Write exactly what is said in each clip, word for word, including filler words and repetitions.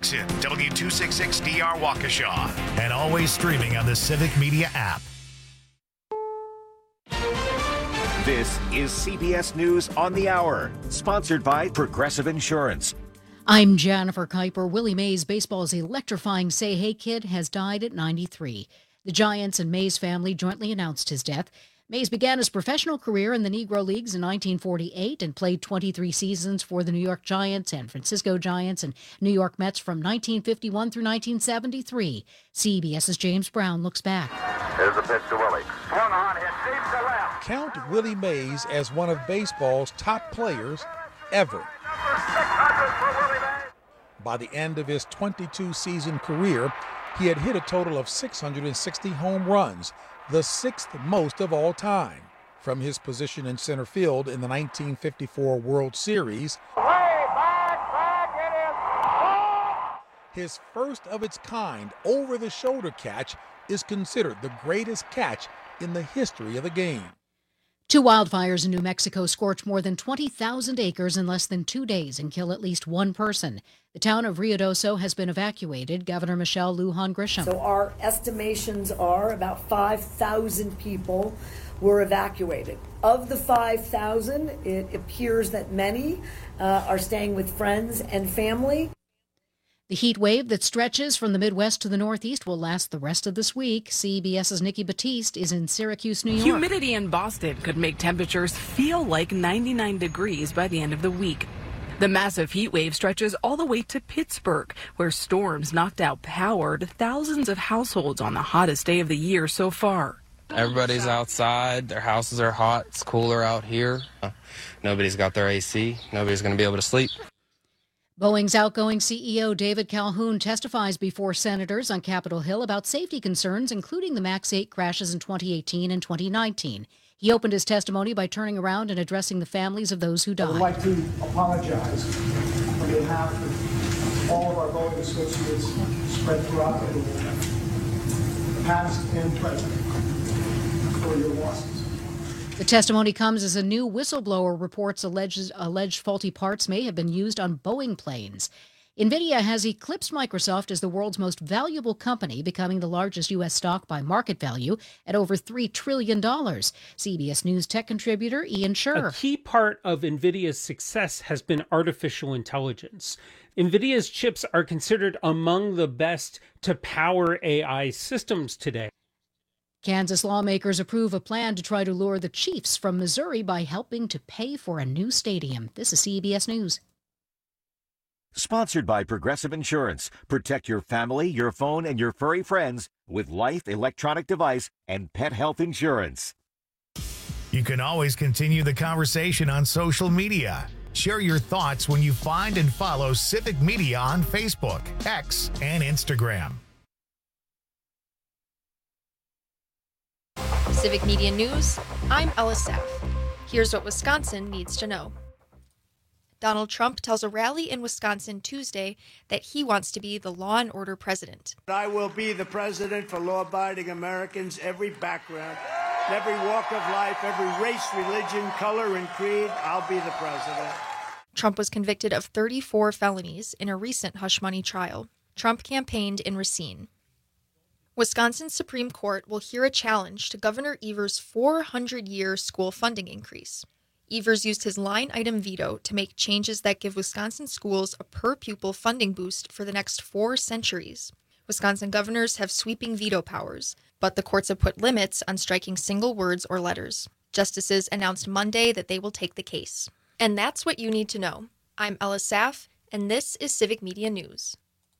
Jackson, W two sixty-six D R Waukesha, and always streaming on the Civic Media app. This is C B S News on the Hour, sponsored by Progressive Insurance. I'm Jennifer Kuiper. Willie Mays, baseball's electrifying Say Hey kid, has died at ninety-three. The Giants and Mays family jointly announced his death. Mays began his professional career in the Negro Leagues in nineteen forty-eight and played twenty-three seasons for the New York Giants, San Francisco Giants, and New York Mets from nineteen fifty-one through nineteen seventy-three. CBS's James Brown looks back. Here's the pitch to Willie. Swung on, hit deep to left. Count Willie Mays as one of baseball's top players ever. By the end of his twenty-two season career, he had hit a total of six hundred sixty home runs, the sixth most of all time. From his position in center field in the nineteen fifty-four World Series, Way back, back, it is. His first of its kind over-the-shoulder catch is considered the greatest catch in the history of the game. Two wildfires in New Mexico scorched more than twenty thousand acres in less than two days and kill at least one person. The town of Ruidoso has been evacuated. Governor Michelle Lujan Grisham. So our estimations are about five thousand people were evacuated. Of the five thousand, it appears that many uh, are staying with friends and family. The heat wave that stretches from the Midwest to the Northeast will last the rest of this week. CBS's Nikki Batiste is in Syracuse, New York. Humidity in Boston could make temperatures feel like ninety-nine degrees by the end of the week. The massive heat wave stretches all the way to Pittsburgh, where storms knocked out power to thousands of households on the hottest day of the year so far. Everybody's outside. Their houses are hot. It's cooler out here. Nobody's got their A C. Nobody's going to be able to sleep. Boeing's outgoing C E O David Calhoun testifies before senators on Capitol Hill about safety concerns, including the MAX eight crashes in twenty eighteen and twenty nineteen. He opened his testimony by turning around and addressing the families of those who died. I would like to apologize on behalf of all of our Boeing associates spread throughout the world, past and present, for your losses. The testimony comes as a new whistleblower reports alleged, alleged faulty parts may have been used on Boeing planes. NVIDIA has eclipsed Microsoft as the world's most valuable company, becoming the largest U S stock by market value at over three trillion dollars. C B S News tech contributor Ian Sherr. A key part of NVIDIA's success has been artificial intelligence. NVIDIA's chips are considered among the best to power A I systems today. Kansas lawmakers approve a plan to try to lure the Chiefs from Missouri by helping to pay for a new stadium. This is C B S News. Sponsored by Progressive Insurance. Protect your family, your phone, and your furry friends with life, electronic device, and pet health insurance. You can always continue the conversation on social media. Share your thoughts when you find and follow Civic Media on Facebook, X, and Instagram. Civic Media News, I'm Ella Saff. Here's what Wisconsin needs to know. Donald Trump tells a rally in Wisconsin Tuesday that he wants to be the law and order president. I will be the president for law-abiding Americans, every background, every walk of life, every race, religion, color, and creed. I'll be the president. Trump was convicted of thirty-four felonies in a recent hush money trial. Trump campaigned in Racine. Wisconsin's Supreme Court will hear a challenge to Governor Evers' four hundred year school funding increase. Evers used his line-item veto to make changes that give Wisconsin schools a per-pupil funding boost for the next four centuries. Wisconsin governors have sweeping veto powers, but the courts have put limits on striking single words or letters. Justices announced Monday that they will take the case. And that's what you need to know. I'm Ella Saff, and this is Civic Media News.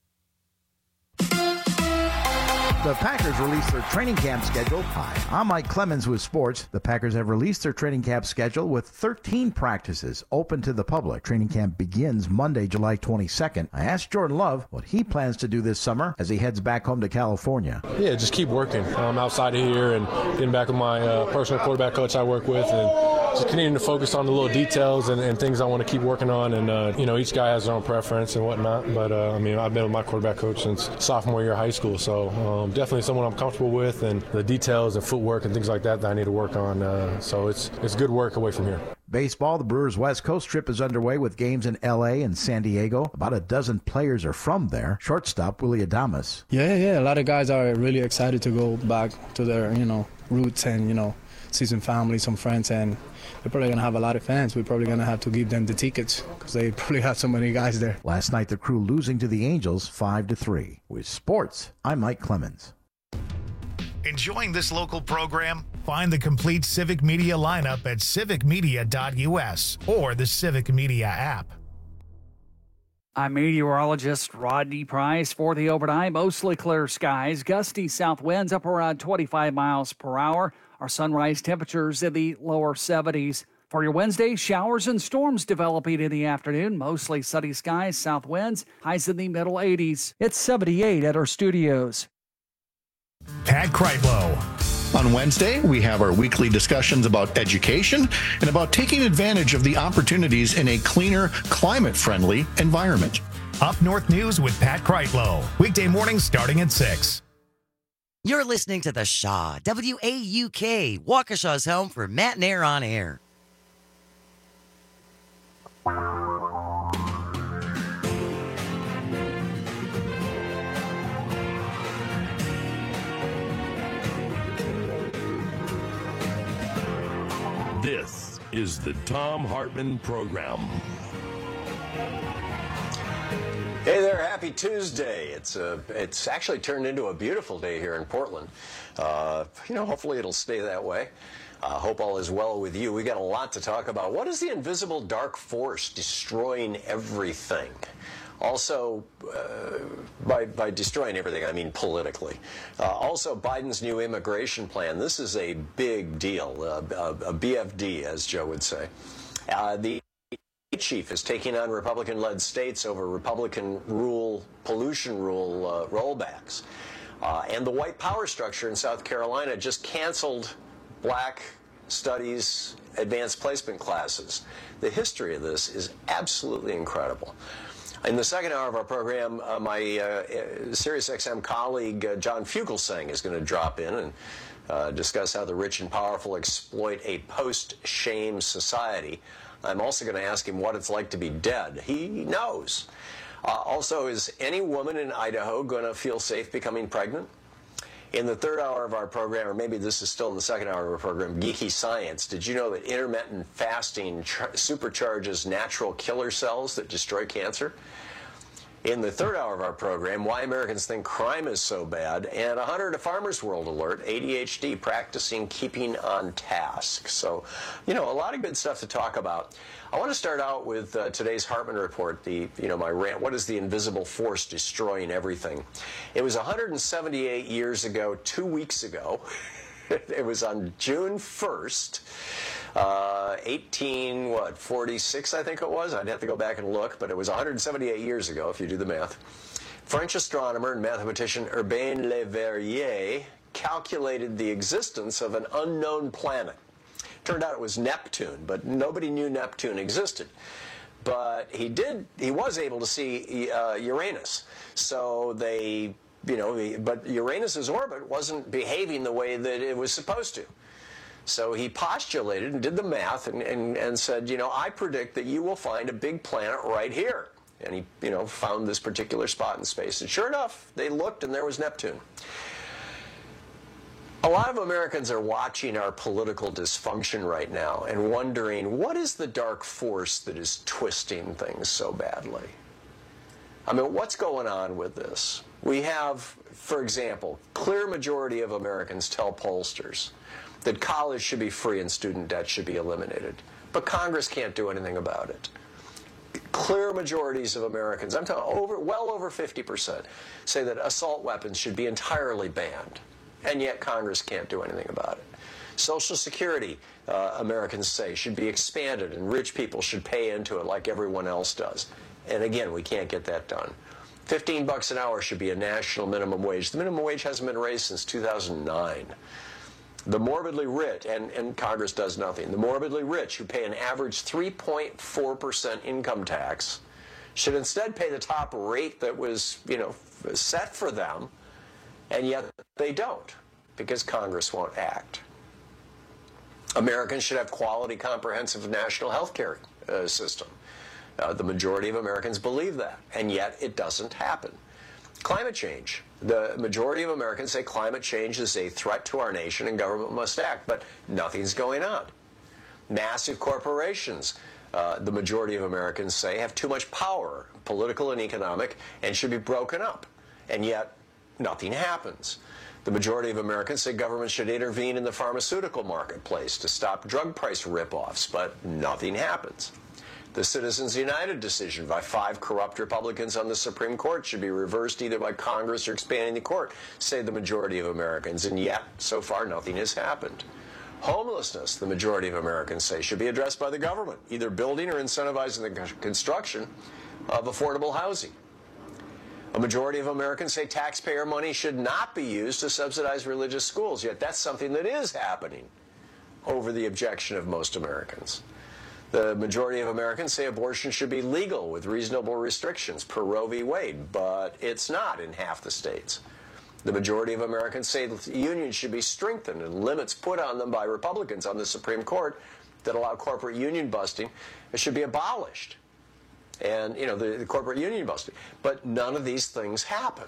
The Packers released their training camp schedule. Hi, I'm Mike Clemens with sports. The Packers have released their training camp schedule with thirteen practices open to the public. Training camp begins Monday, July twenty-second. I asked Jordan Love what he plans to do this summer as he heads back home to California. Yeah, just keep working. I'm outside of here and getting back with my uh, personal quarterback coach I work with, and just continuing to focus on the little details and, and things I want to keep working on. And, uh, you know, each guy has their own preference and whatnot. But, uh, I mean, I've been with my quarterback coach since sophomore year of high school. So um, definitely someone I'm comfortable with, and the details and footwork and things like that that I need to work on. Uh, so it's it's good work away from here. Baseball, the Brewers' West Coast trip is underway with games in L A and San Diego. About a dozen players are from there. Shortstop Willy Adames. Yeah, yeah, a lot of guys are really excited to go back to their, you know, roots and, you know, see some family, some friends, and they're probably going to have a lot of fans. We're probably going to have to give them the tickets because they probably have so many guys there. Last night, the Crew losing to the Angels five to three. With sports, I'm Mike Clemens. Enjoying this local program? Find the complete Civic Media lineup at civic media dot u s or the Civic Media app. I'm meteorologist Rodney Price. For the overnight, mostly clear skies, gusty south winds up around twenty-five miles per hour. Our sunrise temperatures in the lower seventies. For your Wednesday, showers and storms developing in the afternoon. Mostly sunny skies, south winds, highs in the middle eighties. It's seventy-eight at our studios. Pat Kreitlow. On Wednesday, we have our weekly discussions about education and about taking advantage of the opportunities in a cleaner, climate-friendly environment. Up North News with Pat Kreitlow. Weekday mornings starting at six. You're listening to The Shaw, W A U K, Waukesha's home for Matt and Air on Air. This is the Thom Hartmann Program. Hey there, happy Tuesday. It's a, it's actually turned into a beautiful day here in Portland. Uh, you know, hopefully it'll stay that way. Uh, hope all is well with you. We got a lot to talk about. What is the invisible dark force destroying everything? Also, uh, by, by destroying everything, I mean politically. Uh, also, Biden's new immigration plan. This is a big deal, uh, a, a B F D, as Joe would say. Uh, the chief is taking on Republican-led states over Republican rule, pollution rule uh, rollbacks. Uh, and the white power structure in South Carolina just canceled black studies advanced placement classes. The history of this is absolutely incredible. In the second hour of our program, uh, my uh, SiriusXM colleague uh, John Fugelsang is going to drop in and uh, discuss how the rich and powerful exploit a post-shame society. I'm also going to ask him what it's like to be dead. He knows. Uh, also, is any woman in Idaho going to feel safe becoming pregnant? In the third hour of our program, or maybe this is still in the second hour of our program, Geeky Science. Did you know that intermittent fasting supercharges natural killer cells that destroy cancer? In the third hour of our program, why Americans think crime is so bad, and one hundred a Farmer's World alert, A D H D, practicing keeping on task. So, you know, a lot of good stuff to talk about. I want to start out with uh, today's Hartmann Report, the, you know, my rant, what is the invisible force destroying everything? It was one hundred seventy-eight years ago, two weeks ago. It was on June first. Uh, eighteen, what, forty-six, I think it was. I'd have to go back and look, but it was one hundred seventy-eight years ago, if you do the math. French astronomer and mathematician Urbain Le Verrier calculated the existence of an unknown planet. Turned out it was Neptune, but nobody knew Neptune existed. But he did, he was able to see uh, Uranus. So they, you know, but Uranus's orbit wasn't behaving the way that it was supposed to. So he postulated and did the math and, and, and said, you know, I predict that you will find a big planet right here. And he, you know, found this particular spot in space. And sure enough, they looked and there was Neptune. A lot of Americans are watching our political dysfunction right now and wondering, what is the dark force that is twisting things so badly? I mean, what's going on with this? We have, for example, clear majority of Americans tell pollsters that college should be free and student debt should be eliminated. But Congress can't do anything about it. Clear majorities of Americans, I'm talking over, well over fifty percent, say that assault weapons should be entirely banned. And yet Congress can't do anything about it. Social Security, uh, Americans say, should be expanded and rich people should pay into it like everyone else does. And again, we can't get that done. fifteen bucks an hour should be a national minimum wage. The minimum wage hasn't been raised since two thousand nine. The morbidly rich, and, and Congress does nothing, the morbidly rich who pay an average three point four percent income tax should instead pay the top rate that was, you know, set for them, and yet they don't, because Congress won't act. Americans should have quality, comprehensive national health care uh, system. Uh, the majority of Americans believe that, and yet it doesn't happen. Climate change. The majority of Americans say climate change is a threat to our nation and government must act, but nothing's going on. Massive corporations, uh, the majority of Americans say, have too much power, political and economic, and should be broken up, and yet nothing happens. The majority of Americans say government should intervene in the pharmaceutical marketplace to stop drug price rip-offs, but nothing happens. The Citizens United decision by five corrupt Republicans on the Supreme Court should be reversed either by Congress or expanding the court, say the majority of Americans, and yet, so far, nothing has happened. Homelessness, the majority of Americans say, should be addressed by the government, either building or incentivizing the construction of affordable housing. A majority of Americans say taxpayer money should not be used to subsidize religious schools, yet that's something that is happening over the objection of most Americans. The majority of Americans say abortion should be legal with reasonable restrictions per Roe v. Wade, but it's not in half the states. The majority of Americans say that unions should be strengthened and limits put on them by Republicans on the Supreme Court that allow corporate union busting should be abolished. And, you know, the, the corporate union busting. But none of these things happen.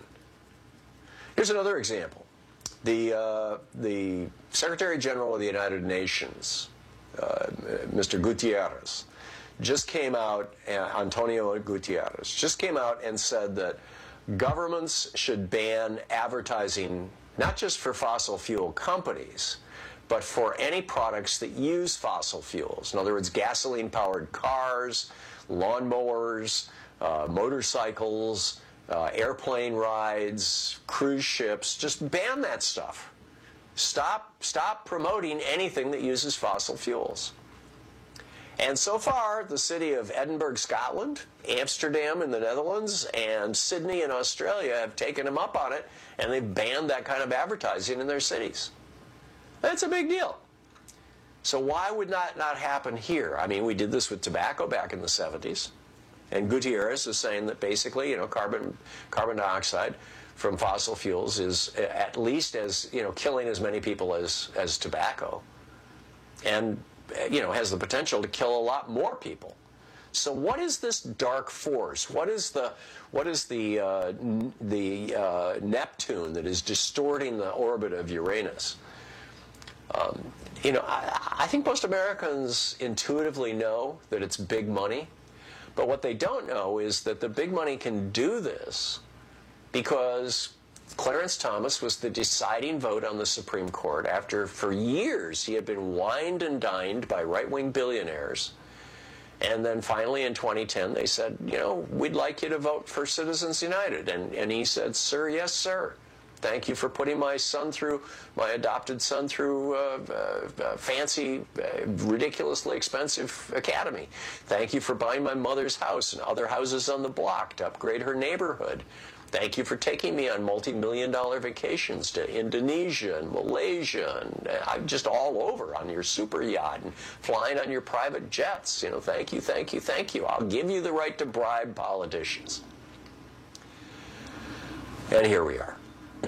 Here's another example. The, uh, the Secretary General of the United Nations, uh, Mister Gutierrez, just came out, uh, Antonio Gutierrez, just came out and said that governments should ban advertising not just for fossil fuel companies, but for any products that use fossil fuels. In other words, gasoline-powered cars, lawnmowers, uh, motorcycles, uh, airplane rides, cruise ships. Just ban that stuff. Stop, stop promoting anything that uses fossil fuels. And so far, the city of Edinburgh, Scotland, Amsterdam in the Netherlands, and Sydney in Australia have taken them up on it, and they've banned that kind of advertising in their cities. That's a big deal. So why would that not happen here? I mean, we did this with tobacco back in the seventies. And Gutierrez is saying that basically, you know, carbon, carbon dioxide from fossil fuels is at least as, you know, killing as many people as, as tobacco. And, you know, has the potential to kill a lot more people. So what is this dark force? What is the, what is the, uh, the uh, Neptune that is distorting the orbit of Uranus? Um, you know, I, I think most Americans intuitively know that it's big money, but what they don't know is that the big money can do this because Clarence Thomas was the deciding vote on the Supreme Court after, for years, he had been wined and dined by right-wing billionaires. And then finally in twenty ten, they said, you know, we'd like you to vote for Citizens United. And, and he said, sir, yes, sir. Thank you for putting my son through, my adopted son through uh, uh, fancy, uh, ridiculously expensive academy. Thank you for buying my mother's house and other houses on the block to upgrade her neighborhood. Thank you for taking me on multi-million dollar vacations to Indonesia and Malaysia and uh, just all over on your super yacht and flying on your private jets. You know, thank you, thank you, thank you. I'll give you the right to bribe politicians. And here we are.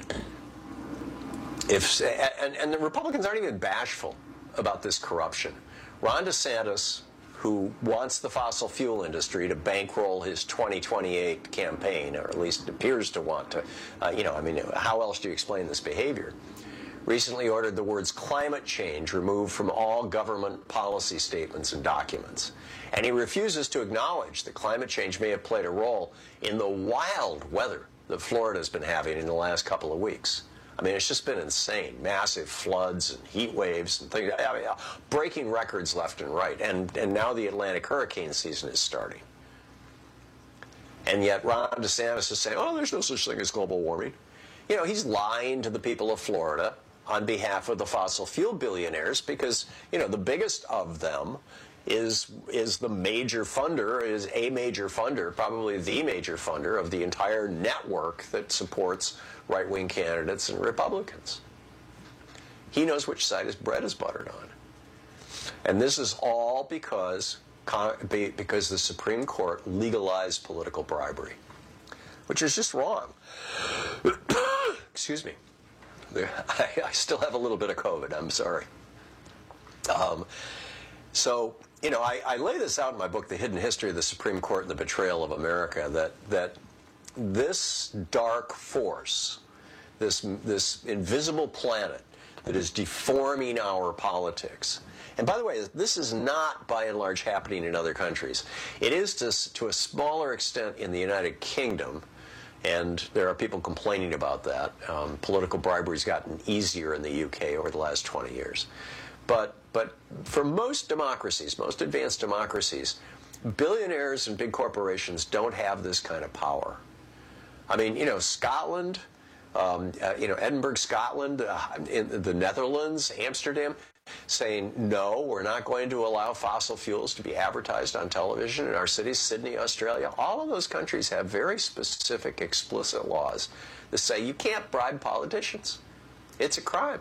If and, and the Republicans aren't even bashful about this corruption. Ron DeSantis, who wants the fossil fuel industry to bankroll his twenty twenty-eight campaign, or at least appears to want to, uh, you know, I mean, how else do you explain this behavior? Recently ordered the words climate change removed from all government policy statements and documents. And he refuses to acknowledge that climate change may have played a role in the wild weather that Florida's been having in the last couple of weeks. I mean, it's just been insane. Massive floods and heat waves and things, I mean, breaking records left and right. And, and now the Atlantic hurricane season is starting. And yet Ron DeSantis is saying, oh, there's no such thing as global warming. You know, he's lying to the people of Florida on behalf of the fossil fuel billionaires because, you know, the biggest of them is is the major funder, is a major funder, probably the major funder of the entire network that supports right-wing candidates and Republicans. He knows which side his bread is buttered on. And this is all because, because the Supreme Court legalized political bribery, which is just wrong. Excuse me. I, I still have a little bit of COVID, I'm sorry. Um, so, you know, I, I lay this out in my book, The Hidden History of the Supreme Court and the Betrayal of America, that that this dark force, this this invisible planet that is deforming our politics. And by the way, this is not by and large happening in other countries. It is to, to a smaller extent in the United Kingdom, and there are people complaining about that. Um, political bribery's gotten easier in the U K over the last twenty years. But, but for most democracies, most advanced democracies, billionaires and big corporations don't have this kind of power. I mean, you know, Scotland, um, uh, you know, Edinburgh, Scotland, uh, in the Netherlands, Amsterdam, saying, no, we're not going to allow fossil fuels to be advertised on television in our cities. Sydney, Australia, all of those countries have very specific, explicit laws that say you can't bribe politicians. It's a crime.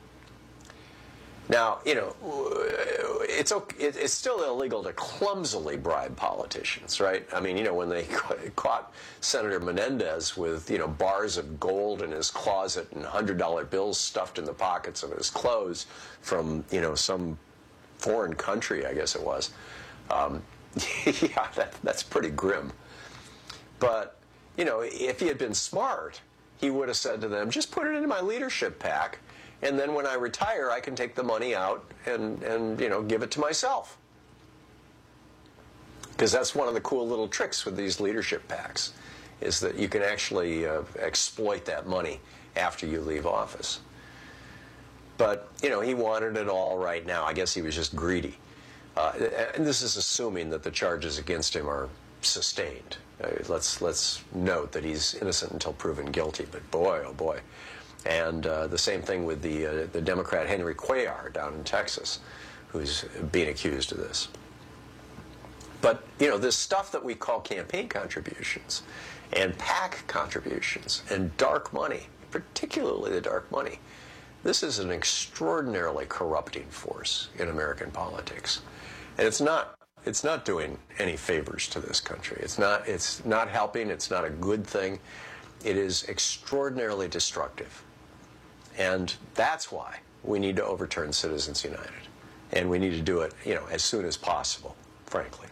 Now, you know, it's okay, it's still illegal to clumsily bribe politicians, right? I mean, you know, when they caught Senator Menendez with, you know, bars of gold in his closet and one hundred dollar bills stuffed in the pockets of his clothes from, you know, some foreign country, I guess it was. Um, yeah, that, that's pretty grim. But, you know, if he had been smart, he would have said to them, just put it into my leadership PAC. And then when I retire, I can take the money out and, and you know, give it to myself. Because that's one of the cool little tricks with these leadership PACs, is that you can actually uh, exploit that money after you leave office. But, you know, he wanted it all right now. I guess he was just greedy. Uh, and this is assuming that the charges against him are sustained. Uh, let's, let's note that he's innocent until proven guilty, but boy, oh boy. And uh, the same thing with the, uh, the Democrat Henry Cuellar down in Texas, who's being accused of this. But, you know, this stuff that we call campaign contributions and PAC contributions and dark money, particularly the dark money, this is an extraordinarily corrupting force in American politics. And it's not, it's not doing any favors to this country. It's not, it's not helping. It's not a good thing. It is extraordinarily destructive. And that's why we need to overturn Citizens United. And we need to do it, you know, as soon as possible, frankly.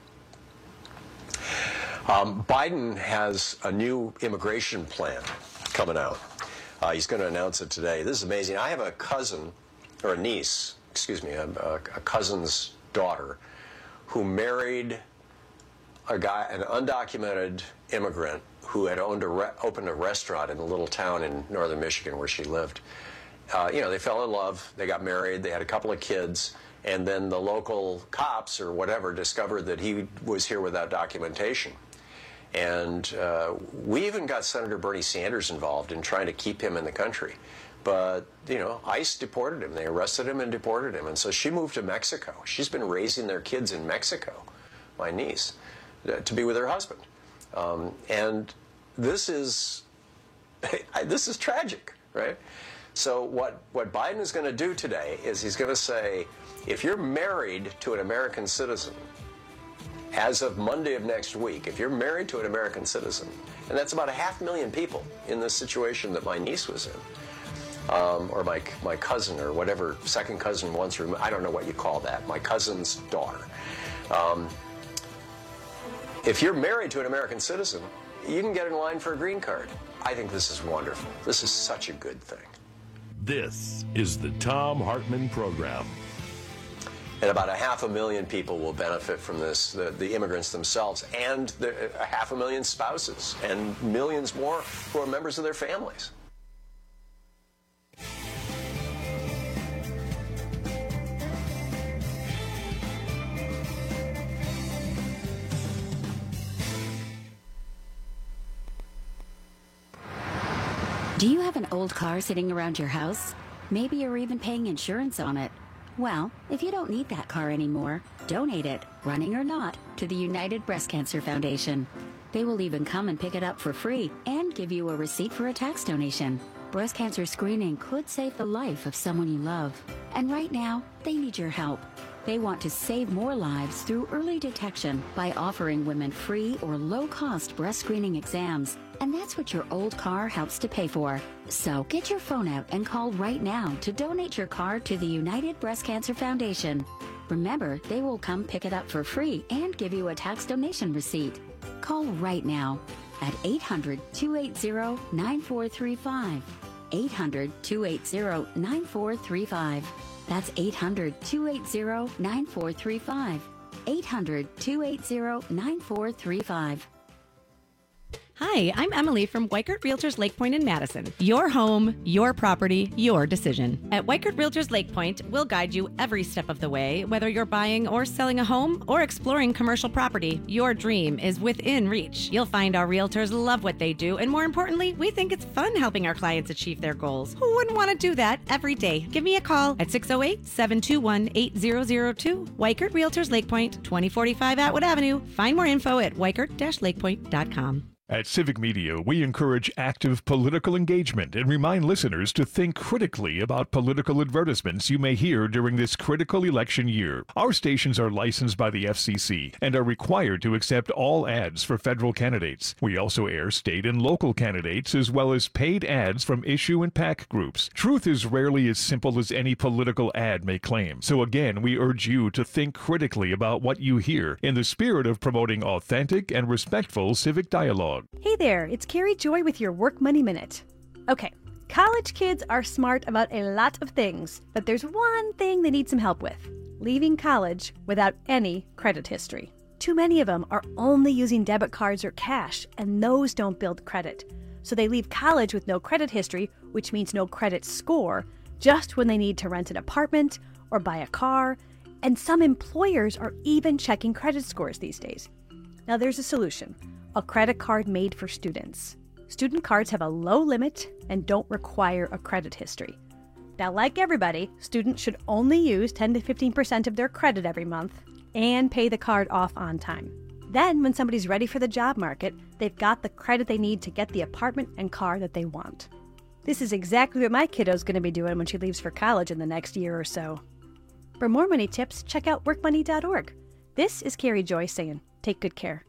Um, Biden has a new immigration plan coming out. Uh, he's going to announce it today. This is amazing. I have a cousin, or a niece, excuse me, a, a, a cousin's daughter, who married a guy, an undocumented immigrant who had owned a re opened a restaurant in a little town in northern Michigan where she lived. Uh, you know, they fell in love, they got married, they had a couple of kids, and then the local cops or whatever discovered that he was here without documentation. And uh, we even got Senator Bernie Sanders involved in trying to keep him in the country. But, you know, ICE deported him. They arrested him and deported him. And so she moved to Mexico. She's been raising their kids in Mexico, my niece, to be with her husband. Um, and this is, this is tragic, right? So what, what Biden is going to do today is he's going to say, if you're married to an American citizen, as of Monday of next week, if you're married to an American citizen, and that's about a half million people in the situation that my niece was in, um, or my, my cousin, or whatever, second cousin once removed, I don't know what you call that, my cousin's daughter. Um, if you're married to an American citizen, you can get in line for a green card. I think this is wonderful. This is such a good thing. This is the Thom Hartmann Program. And about a half a million people will benefit from this, the, the immigrants themselves, and the, a half a million spouses, and millions more who are members of their families. Do you have an old car sitting around your house? Maybe you're even paying insurance on it. Well, if you don't need that car anymore, donate it, running or not, to the United Breast Cancer Foundation. They will even come and pick it up for free and give you a receipt for a tax donation. Breast cancer screening could save the life of someone you love. And right now, they need your help. They want to save more lives through early detection by offering women free or low-cost breast screening exams. And that's what your old car helps to pay for. So get your phone out and call right now to donate your car to the United Breast Cancer Foundation. Remember, they will come pick it up for free and give you a tax donation receipt. Call right now at eight hundred, two eight zero, nine four three five. eight hundred, two eight zero, nine four three five. That's eight hundred, two eight zero, nine four three five. eight hundred, two eight zero, nine four three five. Hi, I'm Emily from Weichert Realtors Lake Point in Madison. Your home, your property, your decision. At Weichert Realtors Lake Point, we'll guide you every step of the way. Whether you're buying or selling a home or exploring commercial property, your dream is within reach. You'll find our realtors love what they do, and more importantly, we think it's fun helping our clients achieve their goals. Who wouldn't want to do that every day? Give me a call at six oh eight, seven two one, eight zero zero two. Weichert Realtors Lake Point, twenty forty-five Atwood Avenue. Find more info at weichert dash lakepoint dot com. At Civic Media, we encourage active political engagement and remind listeners to think critically about political advertisements you may hear during this critical election year. Our stations are licensed by the F C C and are required to accept all ads for federal candidates. We also air state and local candidates as well as paid ads from issue and PAC groups. Truth is rarely as simple as any political ad may claim. So again, we urge you to think critically about what you hear in the spirit of promoting authentic and respectful civic dialogue. Hey there, it's Carrie Joy with your Work Money Minute. Okay, college kids are smart about a lot of things, but there's one thing they need some help with: leaving college without any credit history. Too many of them are only using debit cards or cash, and those don't build credit. So they leave college with no credit history, which means no credit score, just when they need to rent an apartment or buy a car, and some employers are even checking credit scores these days. Now there's a solution. A credit card made for students. Student cards have a low limit and don't require a credit history. Now, like everybody, students should only use ten to fifteen percent of their credit every month and pay the card off on time. Then, when somebody's ready for the job market, they've got the credit they need to get the apartment and car that they want. This is exactly what my kiddo's going to be doing when she leaves for college in the next year or so. For more money tips, check out work money dot org. This is Carrie Joy saying, take good care.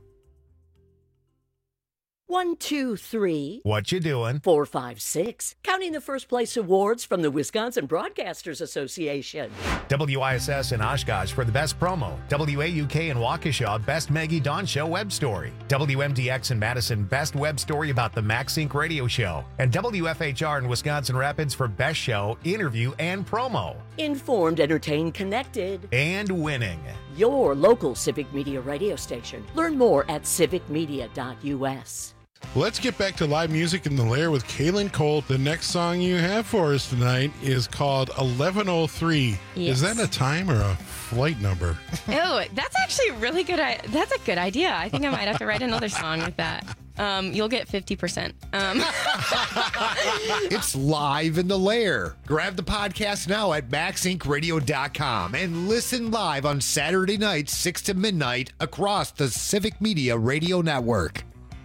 One, two, three. What you doing? Four, five, six. Counting the first place awards from the Wisconsin Broadcasters Association. W I S S in Oshkosh for the best promo. W A U K in Waukesha, best Maggie Dawn Show web story. W M D X in Madison, best web story about the MaxSync radio show. And W F H R in Wisconsin Rapids for best show, interview, and promo. Informed, entertained, connected. And winning. Your local Civic Media radio station. Learn more at civic media dot U S. Let's get back to live music in the Lair with Kaylin Cole. The next song you have for us tonight is called eleven oh three. Yes. Is that a time or a flight number? Oh, that's actually really good. That's a good idea. I think I might have to write another song with that. Um, you'll get fifty percent. Um. It's live in the Lair. Grab the podcast now at max inc radio dot com and listen live on Saturday nights, six to midnight, across the Civic Media Radio Network.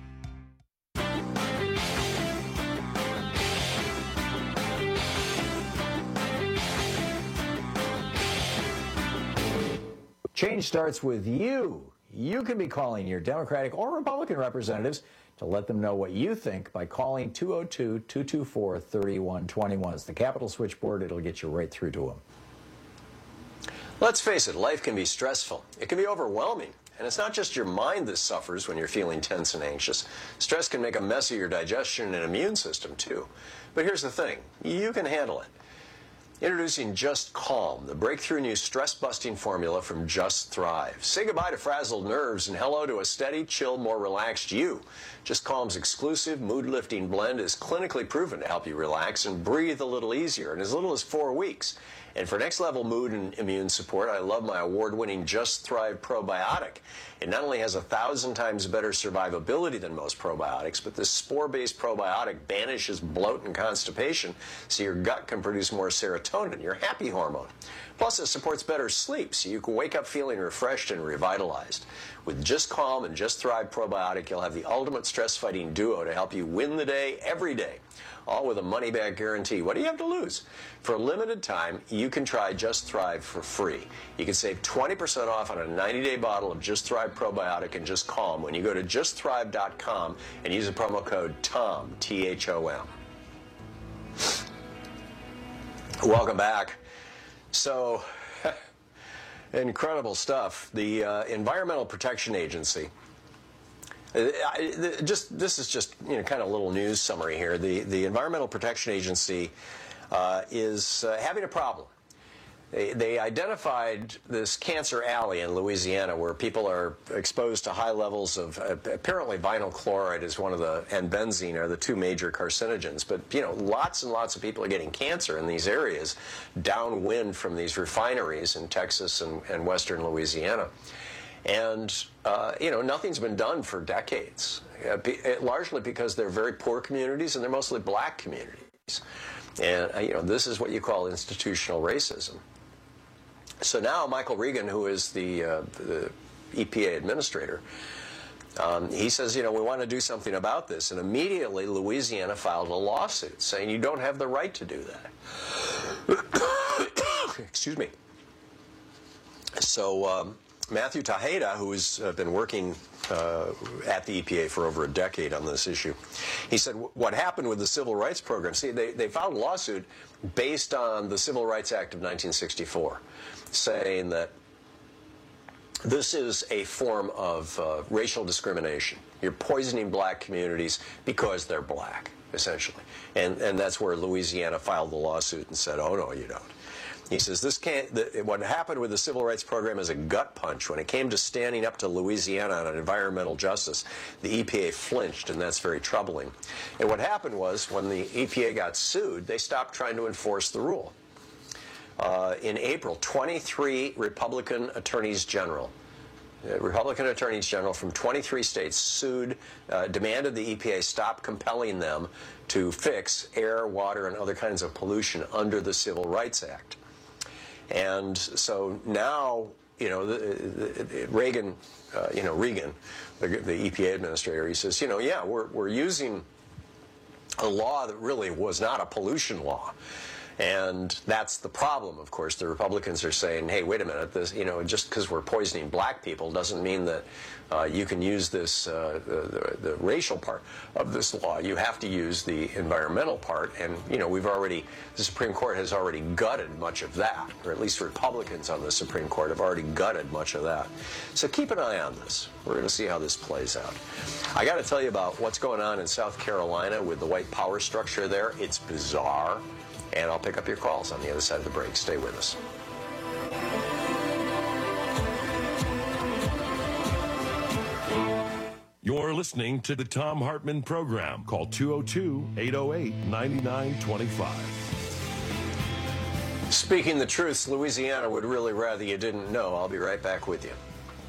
Change starts with you. You can be calling your Democratic or Republican representatives to let them know what you think by calling two oh two, two two four, three one two one. It's the Capitol switchboard. It'll get you right through to them. Let's face it, life can be stressful. It can be overwhelming. And it's not just your mind that suffers when you're feeling tense and anxious. Stress can make a mess of your digestion and immune system, too. But here's the thing. You can handle it. Introducing Just Calm, the breakthrough new stress-busting formula from Just Thrive. Say goodbye to frazzled nerves and hello to a steady, chill, more relaxed you. Just Calm's exclusive mood-lifting blend is clinically proven to help you relax and breathe a little easier in as little as four weeks. And for next-level mood and immune support, I love my award-winning Just Thrive probiotic. It not only has a thousand times better survivability than most probiotics, but this spore-based probiotic banishes bloat and constipation so your gut can produce more serotonin, your happy hormone. Plus, it supports better sleep so you can wake up feeling refreshed and revitalized. With Just Calm and Just Thrive probiotic, you'll have the ultimate stress-fighting duo to help you win the day every day. All with a money-back guarantee. What do you have to lose? For a limited time, you you can try Just Thrive for free. You can save twenty percent off on a ninety-day bottle of Just Thrive Probiotic and Just Calm when you go to just thrive dot com and use the promo code TOM, T H O M. Welcome back. So, incredible stuff. The uh, Environmental Protection Agency, uh, just this is just you know kind of a little news summary here. The the Environmental Protection Agency uh, is uh, having a problem. They, they identified this Cancer Alley in Louisiana where people are exposed to high levels of, uh, apparently vinyl chloride is one of the, and benzene are the two major carcinogens. But, you know, lots and lots of people are getting cancer in these areas downwind from these refineries in Texas and, and western Louisiana. And, uh, you know, nothing's been done for decades, uh, be, largely because they're very poor communities and they're mostly black communities. And, uh, you know, this is what you call institutional racism. So now Michael Regan, who is the, uh, the E P A administrator, um, he says, you know, we want to do something about this. And immediately Louisiana filed a lawsuit saying you don't have the right to do that. Excuse me. So um, Matthew Tejeda, who has uh, been working uh, at the E P A for over a decade on this issue, he said what happened with the Civil Rights Program, see, they, they filed a lawsuit based on the Civil Rights Act of nineteen sixty-four, saying that this is a form of uh, racial discrimination. You're poisoning black communities because they're black, essentially. And, and that's where Louisiana filed the lawsuit and said, oh, no, you don't. He says, this can't, the, what happened with the Civil Rights Program is a gut punch. When it came to standing up to Louisiana on environmental justice, the E P A flinched, and that's very troubling. And what happened was, when the E P A got sued, they stopped trying to enforce the rule. Uh, in April, twenty-three Republican attorneys general, uh, Republican attorneys general from twenty-three states sued, uh, demanded the E P A stop compelling them to fix air, water, and other kinds of pollution under the Civil Rights Act. And so now, you know, the, the, the Reagan, uh, you know, Regan, the, the E P A administrator, he says, you know, yeah, we're, we're using a law that really was not a pollution law. And that's the problem, of course. The Republicans are saying, hey, wait a minute, this, you know, just because we're poisoning black people doesn't mean that uh, you can use this, uh, the, the, the racial part of this law. You have to use the environmental part. And, you know, we've already, the Supreme Court has already gutted much of that, or at least Republicans on the Supreme Court have already gutted much of that. So keep an eye on this. We're going to see how this plays out. I got to tell you about what's going on in South Carolina with the white power structure there. It's bizarre. And I'll pick up your calls on the other side of the break. Stay with us. You're listening to the Thom Hartmann Program. Call two oh two, eight oh eight, nine nine two five. Speaking the truth, Louisiana would really rather you didn't know. I'll be right back with you.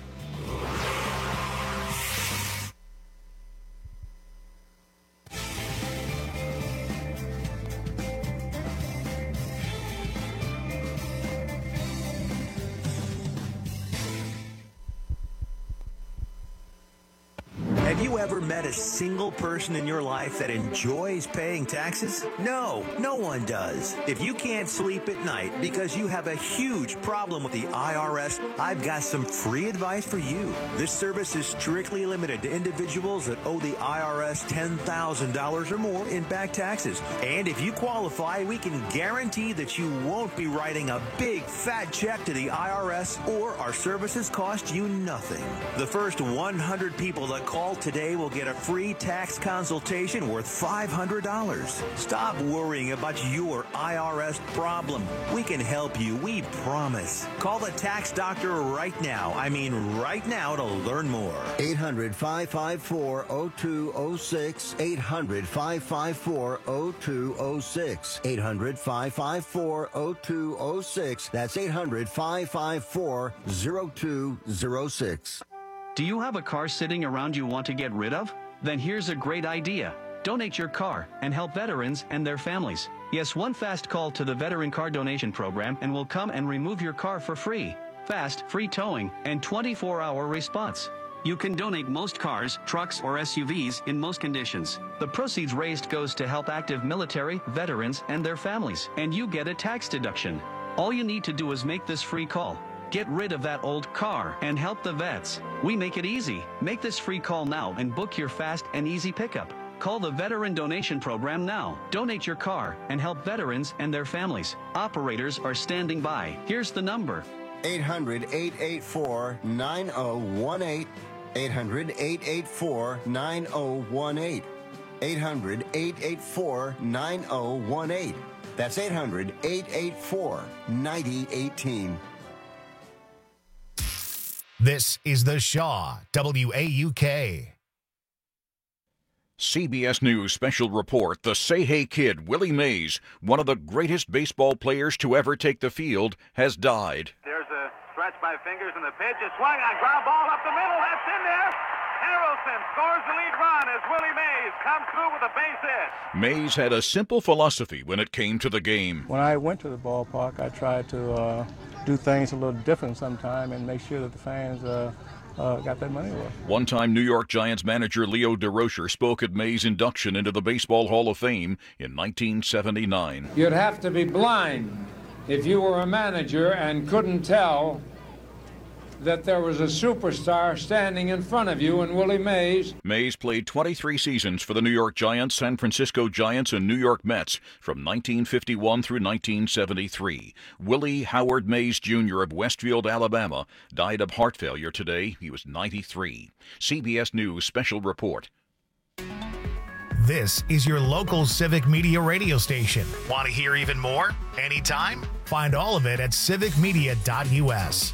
Have you ever met a single person in your life that enjoys paying taxes? No, no one does. If you can't sleep at night because you have a huge problem with the I R S, I've got some free advice for you. This service is strictly limited to individuals that owe the I R S ten thousand dollars or more in back taxes. And if you qualify, we can guarantee that you won't be writing a big fat check to the I R S, or our services cost you nothing. The first one hundred people that call today will get a free tax consultation worth five hundred dollars. Stop worrying about your I R S problem. We can help you, we promise. Call the tax doctor right now. I mean right now to learn more. eight hundred, five five four, oh two oh six. eight hundred, five five four, oh two oh six. eight hundred, five five four, oh two oh six. That's eight hundred, five five four, oh two oh six. Do you have a car sitting around you want to get rid of? Then here's a great idea. Donate your car and help veterans and their families. Yes, one fast call to the Veteran Car Donation Program and we'll come and remove your car for free. Fast, free towing, and twenty-four hour response. You can donate most cars, trucks, or S U Vs in most conditions. The proceeds raised goes to help active military, veterans, and their families, and you get a tax deduction. All you need to do is make this free call. Get rid of that old car and help the vets. We make it easy. Make this free call now and book your fast and easy pickup. Call the Veteran Donation Program now. Donate your car and help veterans and their families. Operators are standing by. Here's the number. eight hundred, eight eight four, nine oh one eight. eight hundred, eight eight four, nine oh one eight. eight hundred, eight eight four, nine oh one eight. That's eight hundred, eight eight four, nine oh one eight. This is the Shaw, W A U K. C B S News special report, the Say Hey Kid, Willie Mays, one of the greatest baseball players to ever take the field, has died. There's a stretch by fingers and the pitch is swung on, ground ball up the middle, that's in there. Harrelson scores the lead run as Willie Mays comes through with a base hit. Mays had a simple philosophy when it came to the game. When I went to the ballpark, I tried to uh, do things a little different sometime and make sure that the fans uh, uh, got their money worth. One-time New York Giants manager Leo DeRocher spoke at Mays' induction into the Baseball Hall of Fame in nineteen seventy-nine. You'd have to be blind if you were a manager and couldn't tell that there was a superstar standing in front of you in Willie Mays. Mays played twenty-three seasons for the New York Giants, San Francisco Giants, and New York Mets from nineteen fifty-one through nineteen seventy-three. Willie Howard Mays Junior of Westfield, Alabama, died of heart failure today. He was ninety-three. C B S News special report. This is your local Civic Media radio station. Want to hear even more? Anytime? Find all of it at civic media dot U S.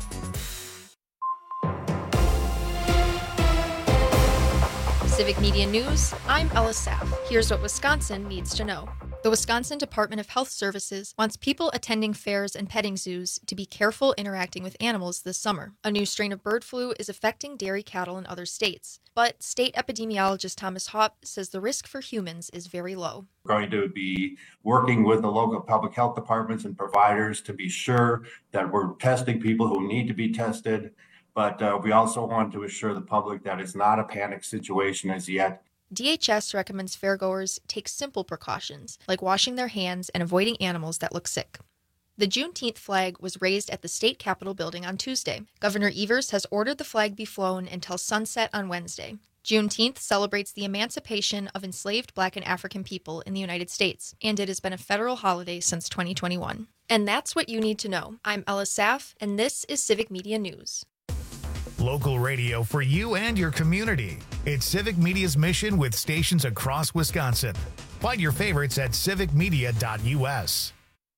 Civic Media News, I'm Ella Saff. Here's what Wisconsin needs to know. The Wisconsin Department of Health Services wants people attending fairs and petting zoos to be careful interacting with animals this summer. A new strain of bird flu is affecting dairy cattle in other states, but state epidemiologist Thomas Haupt says the risk for humans is very low. We're going to be working with the local public health departments and providers to be sure that we're testing people who need to be tested. But uh, we also want to assure the public that it's not a panic situation as yet. D H S recommends fairgoers take simple precautions, like washing their hands and avoiding animals that look sick. The Juneteenth flag was raised at the state capitol building on Tuesday. Governor Evers has ordered the flag be flown until sunset on Wednesday. Juneteenth celebrates the emancipation of enslaved Black and African people in the United States, and it has been a federal holiday since twenty twenty-one. And that's what you need to know. I'm Ella Saff, and this is Civic Media News. Local radio for you and your community. It's Civic Media's mission with stations across Wisconsin. Find your favorites at civic media dot U S.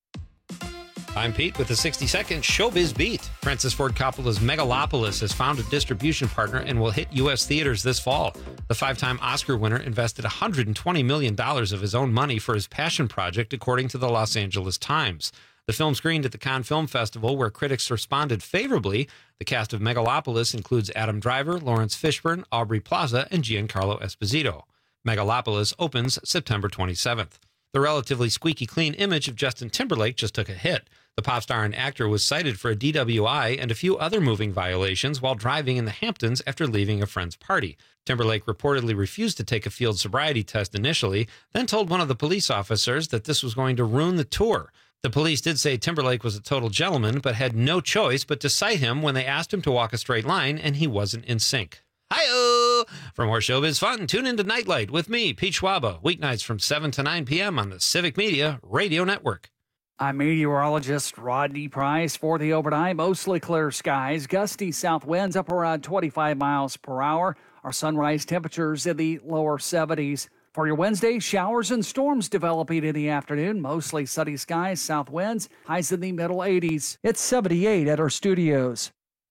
I'm Pete with the sixty second Showbiz Beat. Francis Ford Coppola's Megalopolis has found a distribution partner and will hit U S theaters this fall. The five-time Oscar winner invested one hundred twenty million dollars of his own money for his passion project, according to the Los Angeles Times. The film screened at the Cannes Film Festival, where critics responded favorably. The cast of Megalopolis includes Adam Driver, Lawrence Fishburne, Aubrey Plaza, and Giancarlo Esposito. Megalopolis opens September twenty-seventh. The relatively squeaky clean image of Justin Timberlake just took a hit. The pop star and actor was cited for a D W I and a few other moving violations while driving in the Hamptons after leaving a friend's party. Timberlake reportedly refused to take a field sobriety test initially, then told one of the police officers that this was going to ruin the tour. The police did say Timberlake was a total gentleman, but had no choice but to cite him when they asked him to walk a straight line, and he wasn't in sync. Hi-oh! For more showbiz fun, tune into Nightlight with me, Pete Schwaba, weeknights from seven to nine p.m. on the Civic Media Radio Network. I'm meteorologist Rodney Price for the overnight. Mostly clear skies, gusty south winds up around twenty-five miles per hour. Our sunrise temperatures in the lower seventies. For your Wednesday, showers and storms developing in the afternoon. Mostly sunny skies, south winds, highs in the middle eighties. It's seventy-eight at our studios.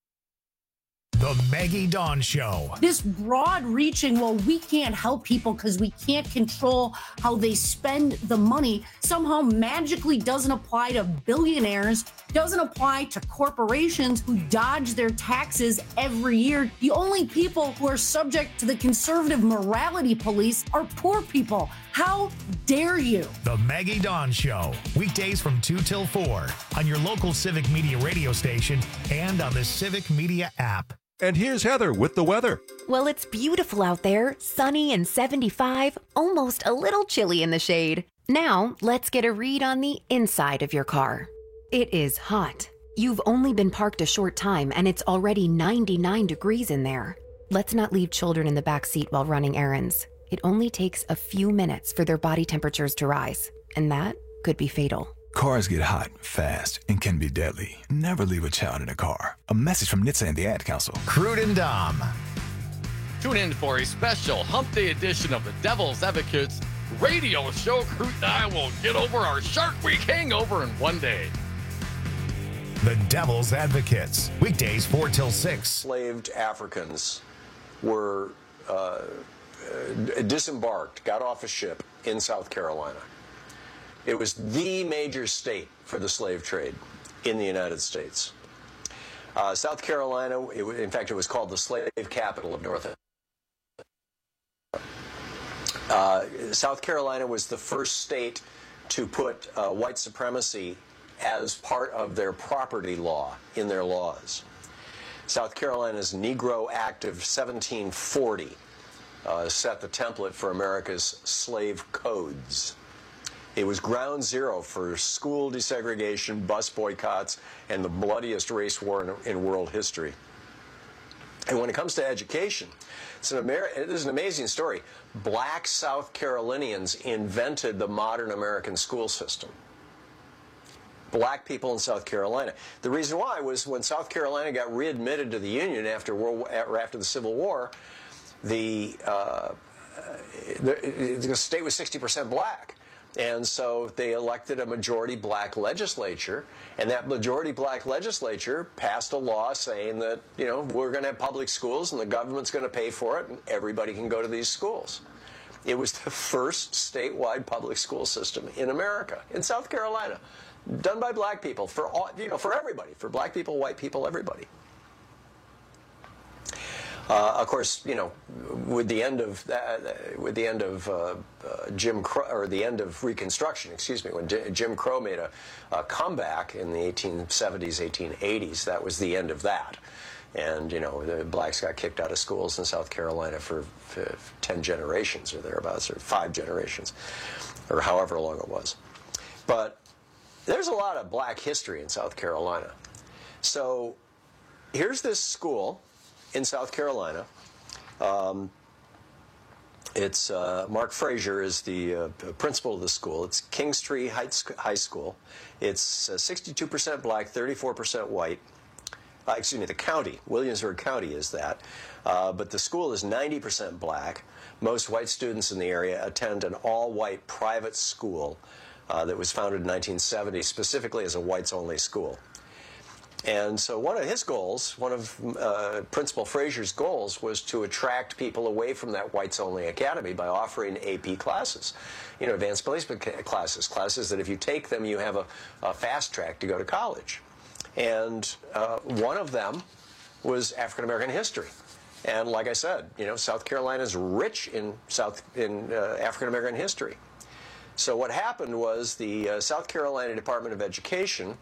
The Maggie Dawn Show. This broad-reaching, well, we can't help people because we can't control how they spend the money, somehow magically doesn't apply to billionaires, doesn't apply to corporations who dodge their taxes every year. The only people who are subject to the conservative morality police are poor people. How dare you? The Maggie Dawn Show. Weekdays from two till four on your local Civic Media radio station and on the Civic Media app. And here's Heather with the weather. Well, it's beautiful out there, sunny and seventy-five, almost a little chilly in the shade. Now, let's get a read on the inside of your car. It is hot. You've only been parked a short time and it's already ninety-nine degrees in there. Let's not leave children in the back seat while running errands. It only takes a few minutes for their body temperatures to rise, and that could be fatal. Cars get hot, fast, and can be deadly. Never leave a child in a car. A message from N H T S A and the Ad Council. Crude and Dom. Tune in for a special Hump Day edition of the Devil's Advocates radio show. Crude and I will get over our Shark Week hangover in one day. The Devil's Advocates, weekdays four till six. Enslaved Africans were uh, disembarked, got off a ship in South Carolina. It was the major state for the slave trade in the United States. Uh, South Carolina, it, in fact, it was called the slave capital of North. Uh, South Carolina was the first state to put uh, white supremacy as part of their property law in their laws. South Carolina's Negro Act of seventeen forty uh, set the template for America's slave codes. It was ground zero for school desegregation, bus boycotts, and the bloodiest race war in, in world history. And when it comes to education, it's an Amer- it is an amazing story. Black South Carolinians invented the modern American school system. Black people in South Carolina. The reason why was when South Carolina got readmitted to the Union after World after the Civil War, the, uh, the, the state was sixty percent black. And so they elected a majority black legislature, and that majority black legislature passed a law saying that, you know, we're going to have public schools and the government's going to pay for it and everybody can go to these schools. It was the first statewide public school system in America, in South Carolina, done by black people, for all, you know, for everybody, for black people, white people, everybody. Uh, of course, you know, with the end of that, with the end of uh, uh, Jim Crow, or the end of Reconstruction, excuse me, when J Jim Crow made a, a comeback in the eighteen seventies, eighteen eighties, that was the end of that. And, you know, the blacks got kicked out of schools in South Carolina for, for ten generations or thereabouts, or five generations, or however long it was. But there's a lot of black history in South Carolina. So here's this school in South Carolina. Um, it's uh, Mark Frazier is the uh, principal of the school. It's Kingstree Heights High School. It's uh, sixty-two percent black, thirty-four percent white. Uh, excuse me, the county, Williamsburg County is that. Uh, but the school is ninety percent black. Most white students in the area attend an all-white private school uh, that was founded in nineteen seventy, specifically as a whites-only school. And so one of his goals, one of uh, Principal Frazier's goals, was to attract people away from that whites-only academy by offering A P classes, you know, advanced placement classes, classes that if you take them, you have a, a fast track to go to college. And uh, one of them was African American history. And like I said, you know, South Carolina is rich in South in uh, African American history. So what happened was the uh, South Carolina Department of Education,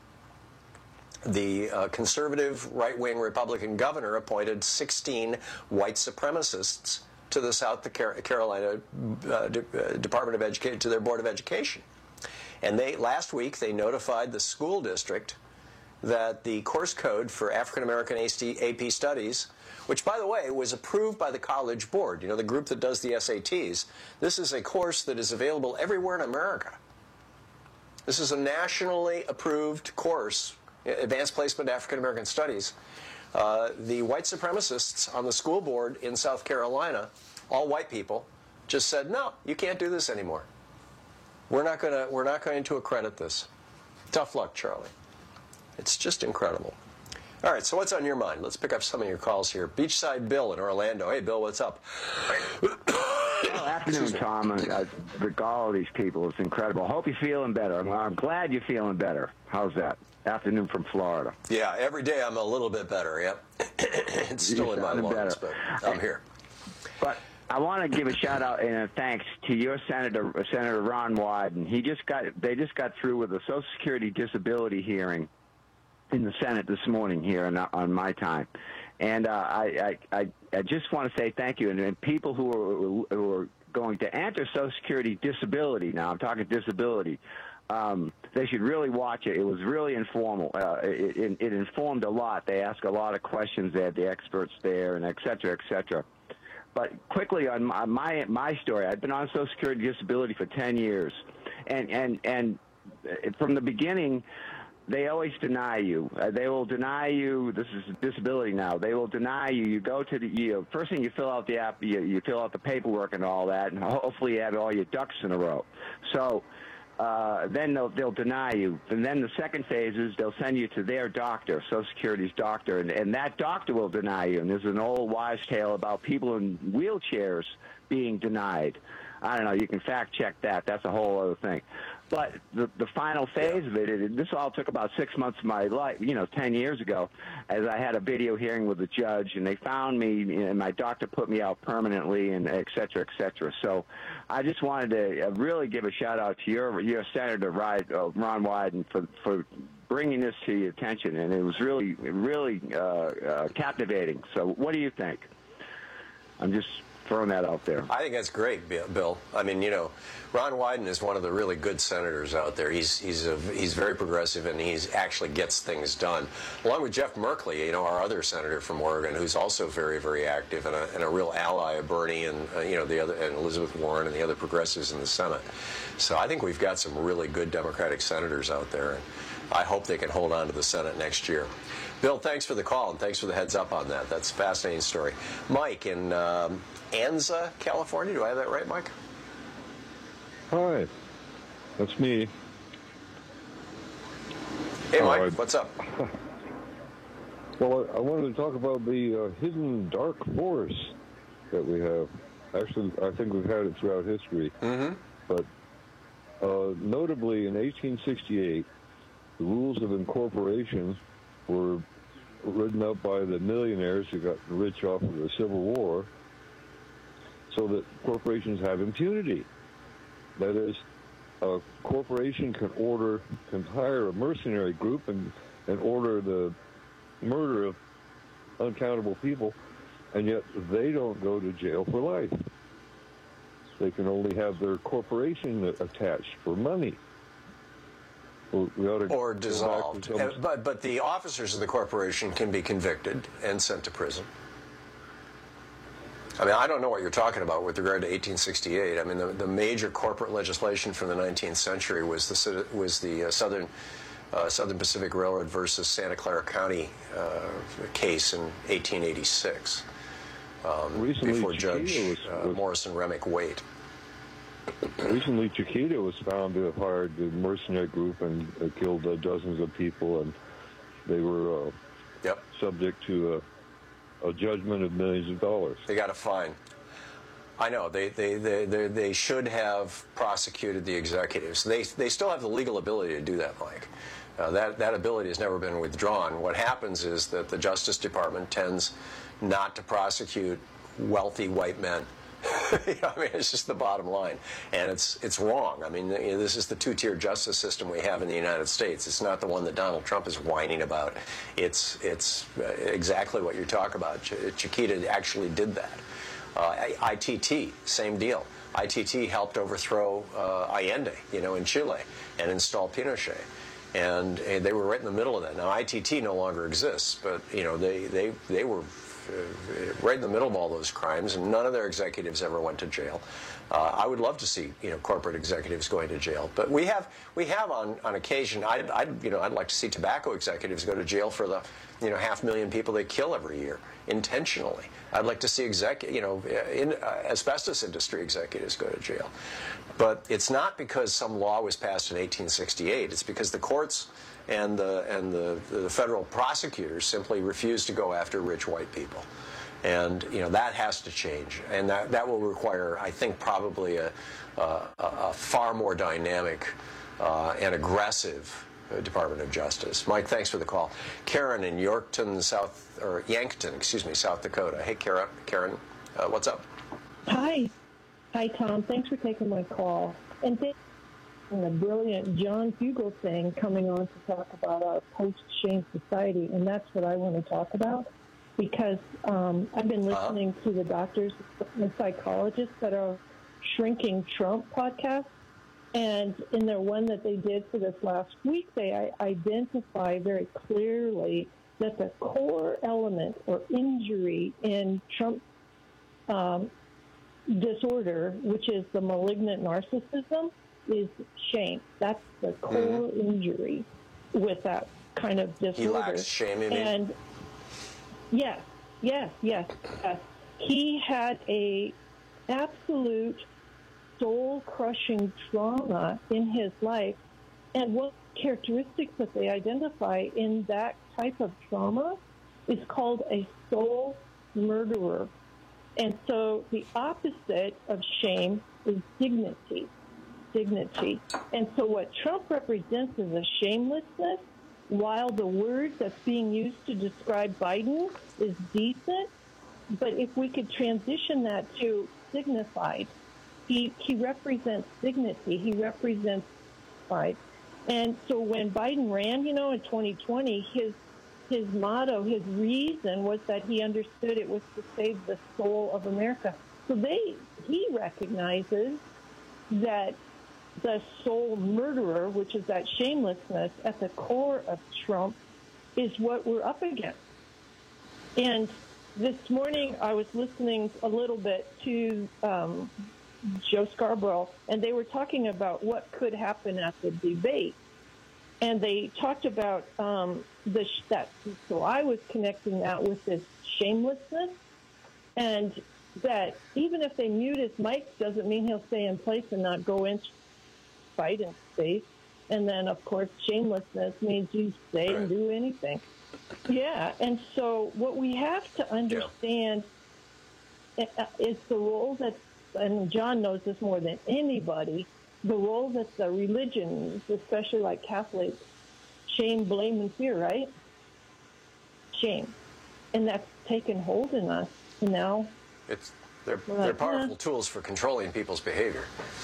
the uh, conservative right-wing Republican governor, appointed sixteen white supremacists to the South Carolina uh, De uh, Department of Education, to their Board of Education. And they last week they notified the school district that the course code for African American A P studies, which by the way was approved by the College Board, you know, the group that does the S A Ts, this is a course that is available everywhere in America. This is a nationally approved course, Advanced Placement African American Studies. Uh, the white supremacists on the school board in South Carolina, all white people, just said, no, you can't do this anymore. We're not gonna, we're not going to accredit this. Tough luck, Charlie. It's just incredible. All right, so what's on your mind? Let's pick up some of your calls here. Beachside Bill in Orlando. Hey, Bill, what's up? Well, afternoon, Tom. Uh, with all these people, it's incredible. Hope you're feeling better. I'm, I'm glad you're feeling better. How's that? Afternoon from Florida. Yeah, every day I'm a little bit better, yep. It's still You're in my lungs, better. but I'm here. But I want to give a shout out and a thanks to your Senator, Senator Ron Wyden. He just got, they just got through with a Social Security disability hearing in the Senate this morning here on, on my time. And uh, I, I, I just want to say thank you. And, and people who are, who are going to enter Social Security disability, now I'm talking disability, Um, they should really watch it. It was really informal. Uh, it, it, it informed a lot. They asked a lot of questions. They had the experts there, and et cetera, et cetera. But quickly on my, my my story, I've been on Social Security disability for ten years, and and and from the beginning, they always deny you. Uh, they will deny you. This is disability now. They will deny you. You go to the you, first thing you fill out the app. You, you fill out the paperwork and all that, and hopefully you have all your ducks in a row. So. Uh, then they'll, they'll deny you. And then the second phase is they'll send you to their doctor, Social Security's doctor, and, and that doctor will deny you. And there's an old wives' tale about people in wheelchairs being denied. I don't know. You can fact check that. That's a whole other thing. But the the final phase of it, it, this all took about six months of my life, you know, ten years ago, as I had a video hearing with the judge, and they found me, and my doctor put me out permanently, and et cetera, et cetera. So I just wanted to really give a shout-out to your your Senator Ron Wyden for, for bringing this to your attention, and it was really, really uh, uh, captivating. So what do you think? I'm just throwing that out there. I think that's great, Bill. I mean, you know, Ron Wyden is one of the really good senators out there. He's he's a, he's very progressive, and he's actually gets things done. Along with Jeff Merkley, you know, our other senator from Oregon, who's also very, very active and a, and a real ally of Bernie and uh, you know the other and Elizabeth Warren and the other progressives in the Senate. So I think we've got some really good Democratic senators out there, and I hope they can hold on to the Senate next year. Bill, thanks for the call, and thanks for the heads up on that. That's a fascinating story. Mike in um, Anza, California. Do I have that right, Mike? Hi, that's me. Hey, Mike, uh, what's up? Well, I wanted to talk about the uh, hidden dark force that we have. Actually, I think we've had it throughout history. Mm-hmm. But uh, notably, in eighteen sixty-eight, the rules of incorporation were written up by the millionaires who got rich off of the Civil War, so that corporations have impunity. That is, a corporation can order, can hire a mercenary group and, and order the murder of uncountable people, and yet they don't go to jail for life. They can only have their corporation attached for money. We ought to or dissolved. Some... Uh, but, but the officers of the corporation can be convicted and sent to prison. I mean, I don't know what you're talking about with regard to eighteen sixty-eight. I mean, the, the major corporate legislation from the nineteenth century was the was the uh, Southern uh, Southern Pacific Railroad versus Santa Clara County uh, case in eighteen eighty-six, um, before Judge was, uh, was... Morrison Remick Waite. Recently, Chiquita was found to have hired the mercenary group and uh, killed uh, dozens of people, and they were uh, yep. subject to a, a judgment of millions of dollars. They got a fine. I know. They, they, they, they, they should have prosecuted the executives. They, they still have the legal ability to do that, Mike. Uh, that, that ability has never been withdrawn. What happens is that the Justice Department tends not to prosecute wealthy white men. You know, I mean, it's just the bottom line, and it's it's wrong. I mean, you know, this is the two-tier justice system we have in the United States. It's not the one that Donald Trump is whining about. It's it's uh, exactly what you're talking about. Ch Chiquita actually did that. Uh, I T T, same deal. I T T helped overthrow uh, Allende, you know, in Chile, and install Pinochet, and, and they were right in the middle of that. Now I T T no longer exists, but you know, they they they were. right in the middle of all those crimes, and none of their executives ever went to jail. Uh, I would love to see, you know, corporate executives going to jail, but we have, we have on on occasion. I'd, I'd, you know, I'd like to see tobacco executives go to jail for the, you know, half million people they kill every year intentionally. I'd like to see exec, you know, in uh, asbestos industry executives go to jail, but it's not because some law was passed in eighteen sixty-eight. It's because the courts and the and the, the federal prosecutors simply refuse to go after rich white people, and you know that has to change, and that that will require, I think, probably a a, a far more dynamic uh, and aggressive Department of Justice. Mike, thanks for the call. Karen in Yorkton, South or Yankton, excuse me, South Dakota. Hey, Karen. Karen, uh, what's up? Hi, hi, Tom. Thanks for taking my call, and thank and the brilliant John Fugelsang coming on to talk about our post-Shane society, and that's what I want to talk about, because um, I've been listening uh-huh. to the doctors and psychologists that are Shrinking Trump podcast, And in their one that they did for this last week, they I- identify very clearly that the core element or injury in Trump's um, disorder, which is the malignant narcissism, is shame. That's the core mm-hmm. injury with that kind of disorder. He lacks shame, you mean? And yes, yes, yes, yes. He had a absolute soul-crushing trauma in his life, and what characteristics that they identify in that type of trauma is called a soul murderer. And so the opposite of shame is dignity, dignity. And so what Trump represents is a shamelessness, while the word that's being used to describe Biden is decent. But if we could transition that to dignified, he, he represents dignity. He represents pride. And so when Biden ran, you know, in twenty twenty, his his motto, his reason was that he understood it was to save the soul of America. So they he recognizes that the soul murderer, which is that shamelessness at the core of Trump, is what we're up against. And this morning I was listening a little bit to um, Joe Scarborough, and they were talking about what could happen at the debate. And they talked about um, the that. So I was connecting that with this shamelessness, and that even if they mute his mic, doesn't mean he'll stay in place and not go into Biden's space. And then, of course, shamelessness means you stay right. and do anything. Yeah, and so what we have to understand yeah. is the role that, and John knows this more than anybody, the role that the religions, especially like Catholics, shame, blame, and fear, right? Shame. And that's taken hold in us. And now it's they're, they're powerful tools for controlling people's behavior.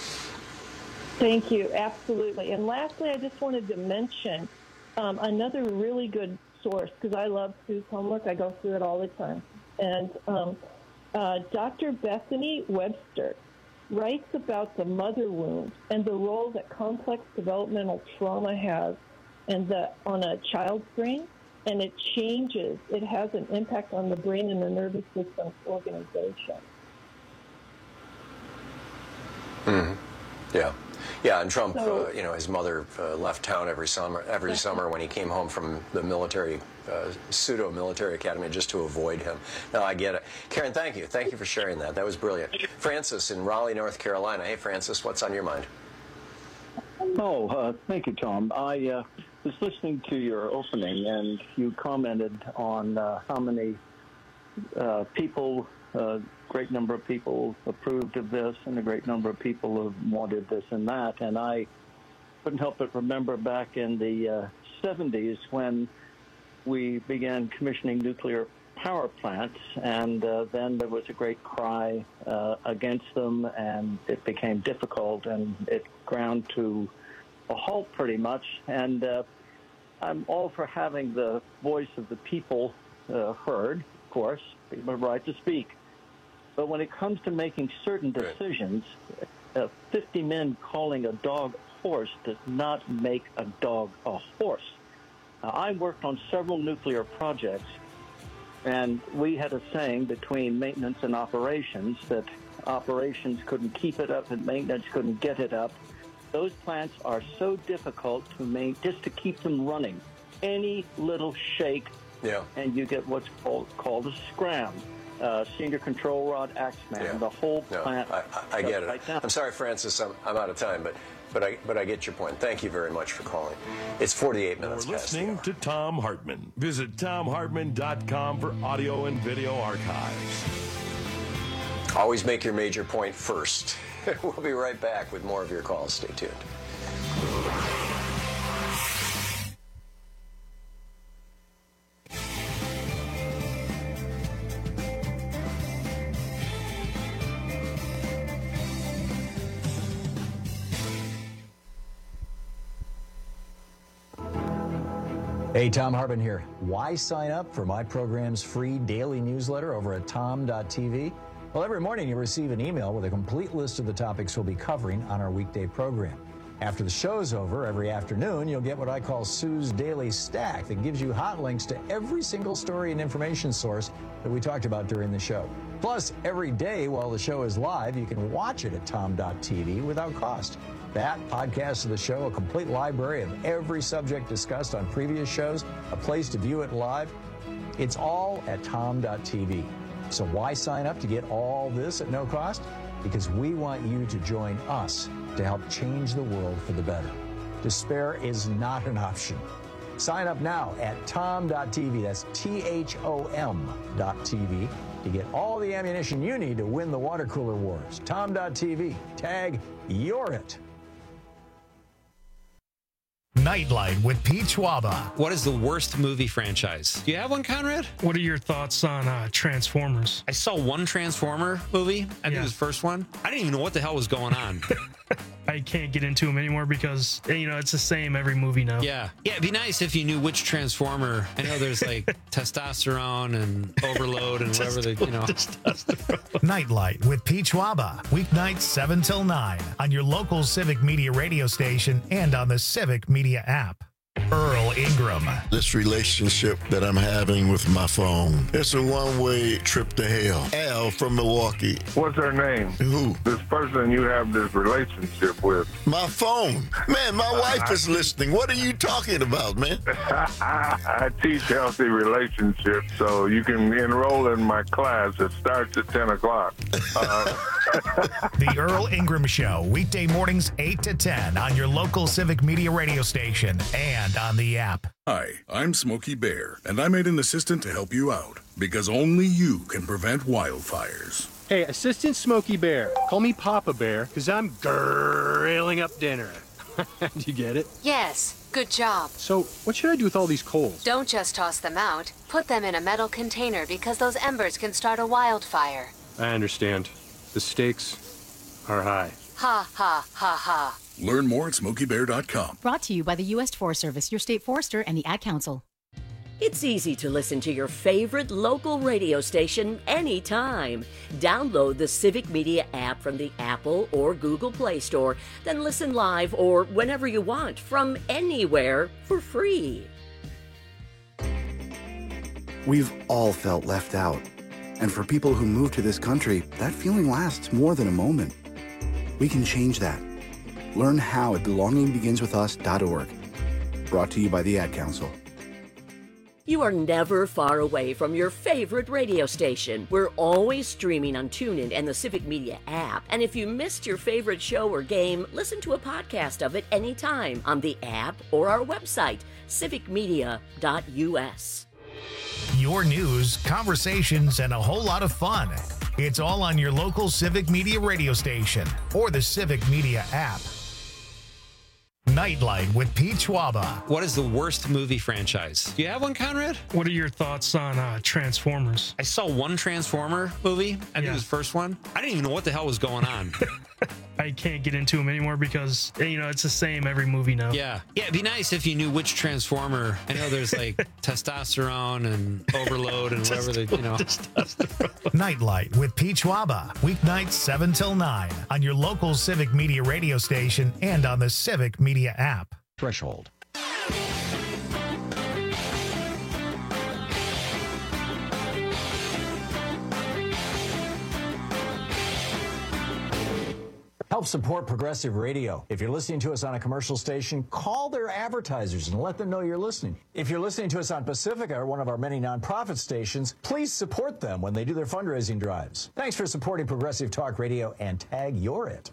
Thank you. Absolutely. And lastly, I just wanted to mention um, another really good source, because I love Sue's homework. I go through it all the time. And um, uh, Doctor Bethany Webster writes about the mother wound and the role that complex developmental trauma has and the, on a child's brain, and it changes. It has an impact on the brain and the nervous system organization. Mm-hmm. Yeah. Yeah, and Trump, so, uh, you know, his mother uh, left town every summer every summer when he came home from the military, uh, pseudo-military academy just to avoid him. No, I get it. Karen, thank you. Thank you for sharing that. That was brilliant. Francis in Raleigh, North Carolina. Hey, Francis, what's on your mind? Oh, uh, thank you, Tom. I uh, was listening to your opening, and you commented on uh, how many uh, people, a uh, great number of people approved of this, and a great number of people have wanted this and that. And I couldn't help but remember back in the uh, seventies when we began commissioning nuclear power plants, and uh, then there was a great cry uh, against them, and it became difficult, and it ground to a halt pretty much. And uh, I'm all for having the voice of the people uh, heard, of course, people have a right to speak. But when it comes to making certain decisions, uh, fifty men calling a dog a horse does not make a dog a horse. Now, I worked on several nuclear projects, and we had a saying between maintenance and operations that operations couldn't keep it up and maintenance couldn't get it up. Those plants are so difficult to make, just to keep them running. Any little shake, yeah. and you get what's called, called a scram. Uh, senior control rod, Axeman, Yeah. the whole No, plant. I, I, I get it. Right I'm sorry, Francis, I'm, I'm out of time, but but I but I get your point. Thank you very much for calling. It's forty-eight minutes You're past listening to Tom Hartman. Visit tom hartman dot com for audio and video archives. Always make your major point first. We'll be right back with more of your calls. Stay tuned. Hey, Tom Hartman here. Why sign up for my program's free daily newsletter over at tom dot t v? Well, every morning you receive an email with a complete list of the topics we'll be covering on our weekday program. After the show's over, every afternoon, you'll get what I call Sue's Daily Stack that gives you hot links to every single story and information source that we talked about during the show. Plus, every day while the show is live, you can watch it at tom dot t v without cost. That, podcasts of the show, a complete library of every subject discussed on previous shows, a place to view it live. It's all at tom dot t v. So why sign up to get all this at no cost? Because we want you to join us to help change the world for the better. Despair is not an option. Sign up now at tom dot t v. That's T H O M dot T V to get all the ammunition you need to win the water cooler wars. tom dot t v. Tag You're It. Nightlight with Pete Schwaba. What is the worst movie franchise? Do you have one, Conrad? What are your thoughts on uh, Transformers? I saw one Transformer movie. I think Yeah. it was the first one. I didn't even know what the hell was going on. I can't get into them anymore because, you know, it's the same every movie now. Yeah. Yeah, it'd be nice if you knew which Transformer. I know there's like testosterone and overload and whatever they, you know. Nightlight with Pete Schwaba. Weeknights seven till nine on your local Civic Media radio station and on the Civic Media app. Earl Ingram. This relationship that I'm having with my phone, it's a one-way trip to hell. Al from Milwaukee. What's her name? Who? This person you have this relationship with. My phone. Man, my wife is listening. What are you talking about, man? I teach healthy relationships, so you can enroll in my class. It starts at ten o'clock. Uh, The Earl Ingram Show, weekday mornings eight to ten on your local Civic Media radio station and on the app. Hi, I'm Smokey Bear, and I made an assistant to help you out, because only you can prevent wildfires. Hey, Assistant Smokey Bear. Call me Papa Bear, because I'm grilling up dinner. Do you get it? Yes, good job. So, what should I do with all these coals? Don't just toss them out. Put them in a metal container because those embers can start a wildfire. I understand. The stakes are high. Ha, ha, ha, ha. Learn more at smokey bear dot com. Brought to you by the U S Forest Service, your state forester, and the Ad Council. It's easy to listen to your favorite local radio station anytime. Download the Civic Media app from the Apple or Google Play Store, then listen live or whenever you want from anywhere for free. We've all felt left out. And for people who move to this country, that feeling lasts more than a moment. We can change that. Learn how at belonging begins with us dot org. Brought to you by the Ad Council. You are never far away from your favorite radio station. We're always streaming on TuneIn and the Civic Media app. And if you missed your favorite show or game, listen to a podcast of it anytime on the app or our website, civic media dot U S. Your news, conversations, and a whole lot of fun. It's all on your local Civic Media radio station or the Civic Media app. Nightlight with Pete Schwaba. What is the worst movie franchise? Do you have one, Conrad? What are your thoughts on uh, Transformers? I saw one Transformer movie. I think Yeah. it was the first one. I didn't even know what the hell was going on. I can't get into them anymore because, you know, it's the same every movie now. Yeah. Yeah, it'd be nice if you knew which Transformer. I know there's like testosterone and overload and whatever they, you know. Nightlight with Pete Schwaba. Weeknights seven till nine on your local Civic Media radio station and on the Civic Media app. Threshold. Help support Progressive Radio. If you're listening to us on a commercial station, call their advertisers and let them know you're listening. If you're listening to us on Pacifica, or one of our many nonprofit stations, please support them when they do their fundraising drives. Thanks for supporting Progressive Talk Radio and tag You're It.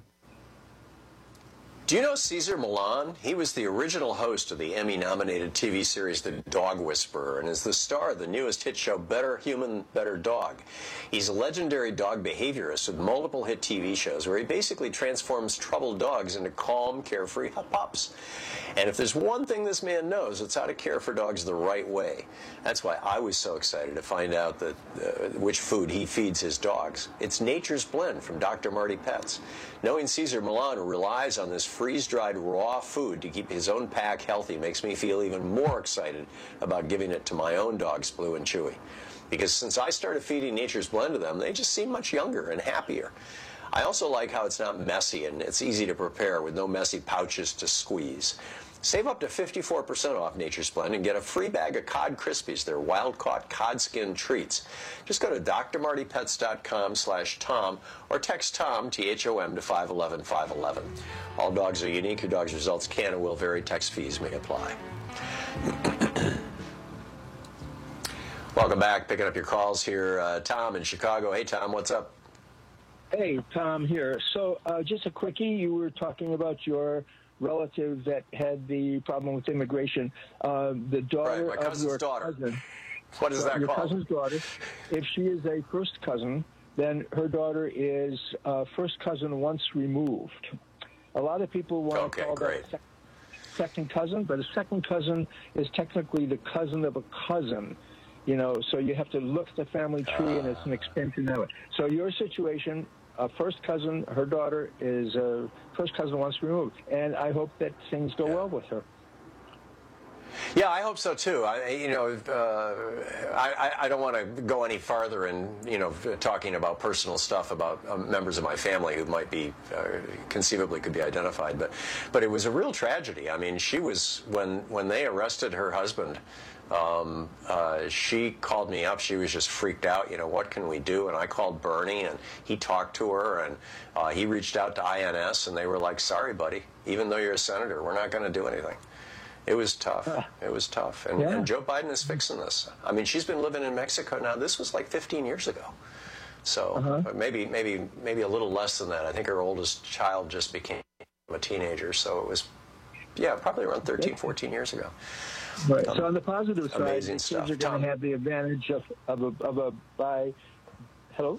Do you know Cesar Millan? He was the original host of the Emmy-nominated T V series The Dog Whisperer and is the star of the newest hit show Better Human, Better Dog. He's a legendary dog behaviorist with multiple hit T V shows where he basically transforms troubled dogs into calm, carefree pups. And if there's one thing this man knows, it's how to care for dogs the right way. That's why I was so excited to find out that uh, which food he feeds his dogs. It's Nature's Blend from Doctor Marty Pets. Knowing Cesar Millan relies on this freeze-dried raw food to keep his own pack healthy makes me feel even more excited about giving it to my own dogs, Blue and Chewy. Because since I started feeding Nature's Blend to them, they just seem much younger and happier. I also like how it's not messy and it's easy to prepare with no messy pouches to squeeze. Save up to fifty-four percent off Nature's Blend and get a free bag of Cod Krispies. They're wild-caught cod skin treats. Just go to d r marty pets dot com slash Tom or text Tom, T H O M, to five one one five one one. All dogs are unique. Your dog's results can and will vary. Text fees may apply. Welcome back. Picking up your calls here. Uh, Tom in Chicago. Hey, Tom, what's up? Hey, Tom here. So uh, just a quickie. You were talking about your relative that had the problem with immigration. Uh, the daughter right, my cousin's of your daughter. cousin. What is that your called? Your cousin's daughter. If she is a first cousin, then her daughter is uh, first cousin once removed. A lot of people want okay, to call great. that sec- second cousin, but a second cousin is technically the cousin of a cousin. You know, so you have to look at the family tree, uh, and it's an extension of it. So your situation, a first cousin, her daughter is a first cousin once removed, and I hope that things go yeah. well with her. Yeah, I hope so too. I, you know, uh, I, I don't want to go any farther in, you know, talking about personal stuff about uh, members of my family who might be uh, conceivably could be identified, but but it was a real tragedy. I mean, she was when when they arrested her husband. Um, uh, she called me up. She was just freaked out. You know, what can we do? And I called Bernie, and he talked to her, and uh, he reached out to I N S, and they were like, "Sorry, buddy. Even though you're a senator, we're not going to do anything." It was tough. It was tough. And, Yeah. and Joe Biden is fixing this. I mean, she's been living in Mexico now. This was like fifteen years ago. So Uh-huh. maybe, maybe, maybe a little less than that. I think her oldest child just became a teenager. So it was, yeah, probably around thirteen, fourteen years ago. Right. Um, so on the positive side, the amazing kids stuff. are going to have the advantage of, of a of a by. Hello.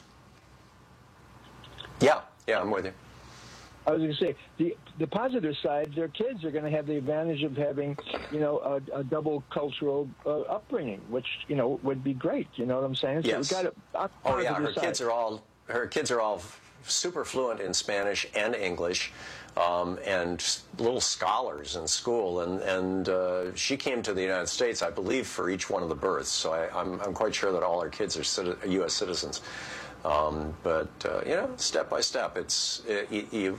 Yeah, yeah, I'm with you. I was going to say the the positive side. Their kids are going to have the advantage of having, you know, a, a double cultural uh, upbringing, which you know would be great. You know what I'm saying? Yes. So we got a, a Oh yeah, her positive side. kids are all her kids are all super fluent in Spanish and English, um, and little scholars in school. And and uh, she came to the United States, I believe, for each one of the births. So I, I'm I'm quite sure that all her kids are citi- U S citizens. Um, but uh, you know, step by step, it's it, you, you,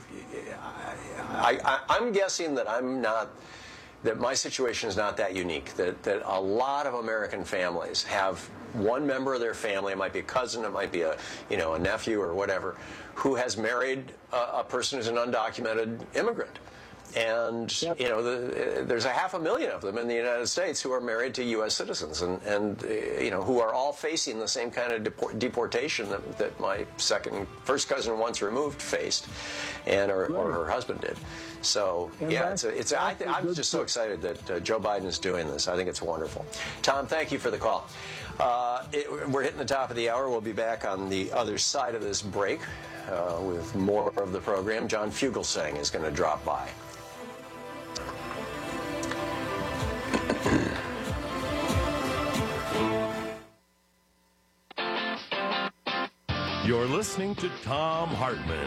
I, I, I'm guessing that I'm not. That my situation is not that unique, that, that a lot of American families have one member of their family, it might be a cousin, it might be a, you know, a nephew or whatever, who has married a, a person who's an undocumented immigrant. And, yep. you know, the, there's a half a million of them in the United States who are married to U S citizens and, and uh, you know, who are all facing the same kind of deport, deportation that, that my second, first cousin once removed faced, and or, or her husband did. So, And yeah, that's- it's a, it's a, I th- I'm just so excited that uh, Joe Biden is doing this. I think it's wonderful. Tom, thank you for the call. Uh, it, we're hitting the top of the hour. We'll be back on the other side of this break uh, with more of the program. John Fugelsang is going to drop by. You're listening to Tom Hartman.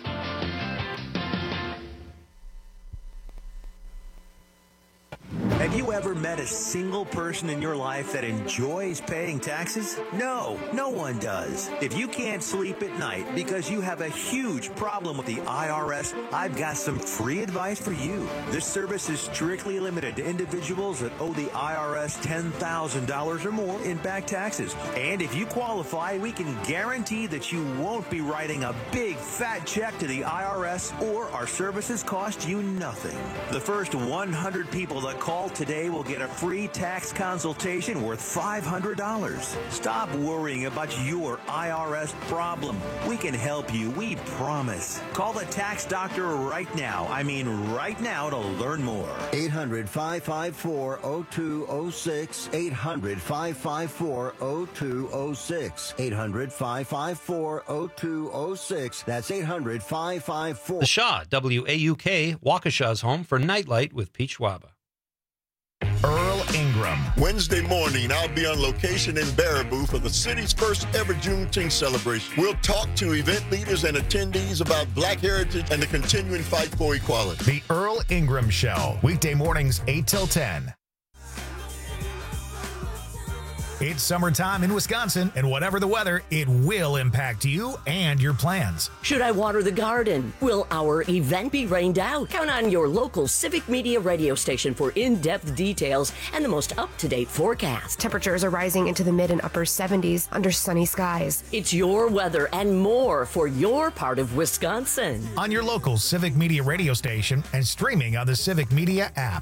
Have you ever met a single person in your life that enjoys paying taxes? No, no one does. If you can't sleep at night because you have a huge problem with the I R S, I've got some free advice for you. This service is strictly limited to individuals that owe the I R S ten thousand dollars or more in back taxes. And if you qualify, we can guarantee that you won't be writing a big fat check to the I R S, or our services cost you nothing. The first one hundred people that call today will get a free tax consultation worth five hundred dollars. Stop worrying about your I R S problem. We can help you, we promise. Call the tax doctor right now. I mean right now to learn more. eight hundred, five five four, oh two oh six. eight hundred, five five four, oh two oh six. eight hundred, five five four, oh two oh six. That's eight hundred, five five four. The Shaw, W A U K, Waukesha's home for Nightlight with Pete Schwaba. Earl Ingram. Wednesday morning, I'll be on location in Baraboo for the city's first ever Juneteenth celebration. We'll talk to event leaders and attendees about Black heritage and the continuing fight for equality. The Earl Ingram Show, weekday mornings eight till ten. It's summertime in Wisconsin, and whatever the weather, it will impact you and your plans. Should I water the garden? Will our event be rained out? Count on your local Civic Media radio station for in-depth details and the most up-to-date forecast. Temperatures are rising into the mid and upper seventies under sunny skies. It's your weather and more for your part of Wisconsin. On your local Civic Media radio station and streaming on the Civic Media app.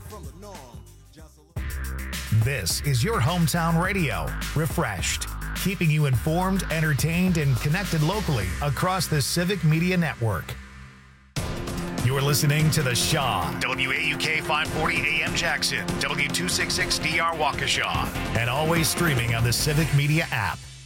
This is your hometown radio, refreshed, keeping you informed, entertained, and connected locally across the Civic Media Network. You're listening to The Shaw, W A U K five forty A M Jackson, W two sixty-six D R Waukesha, and always streaming on the Civic Media app.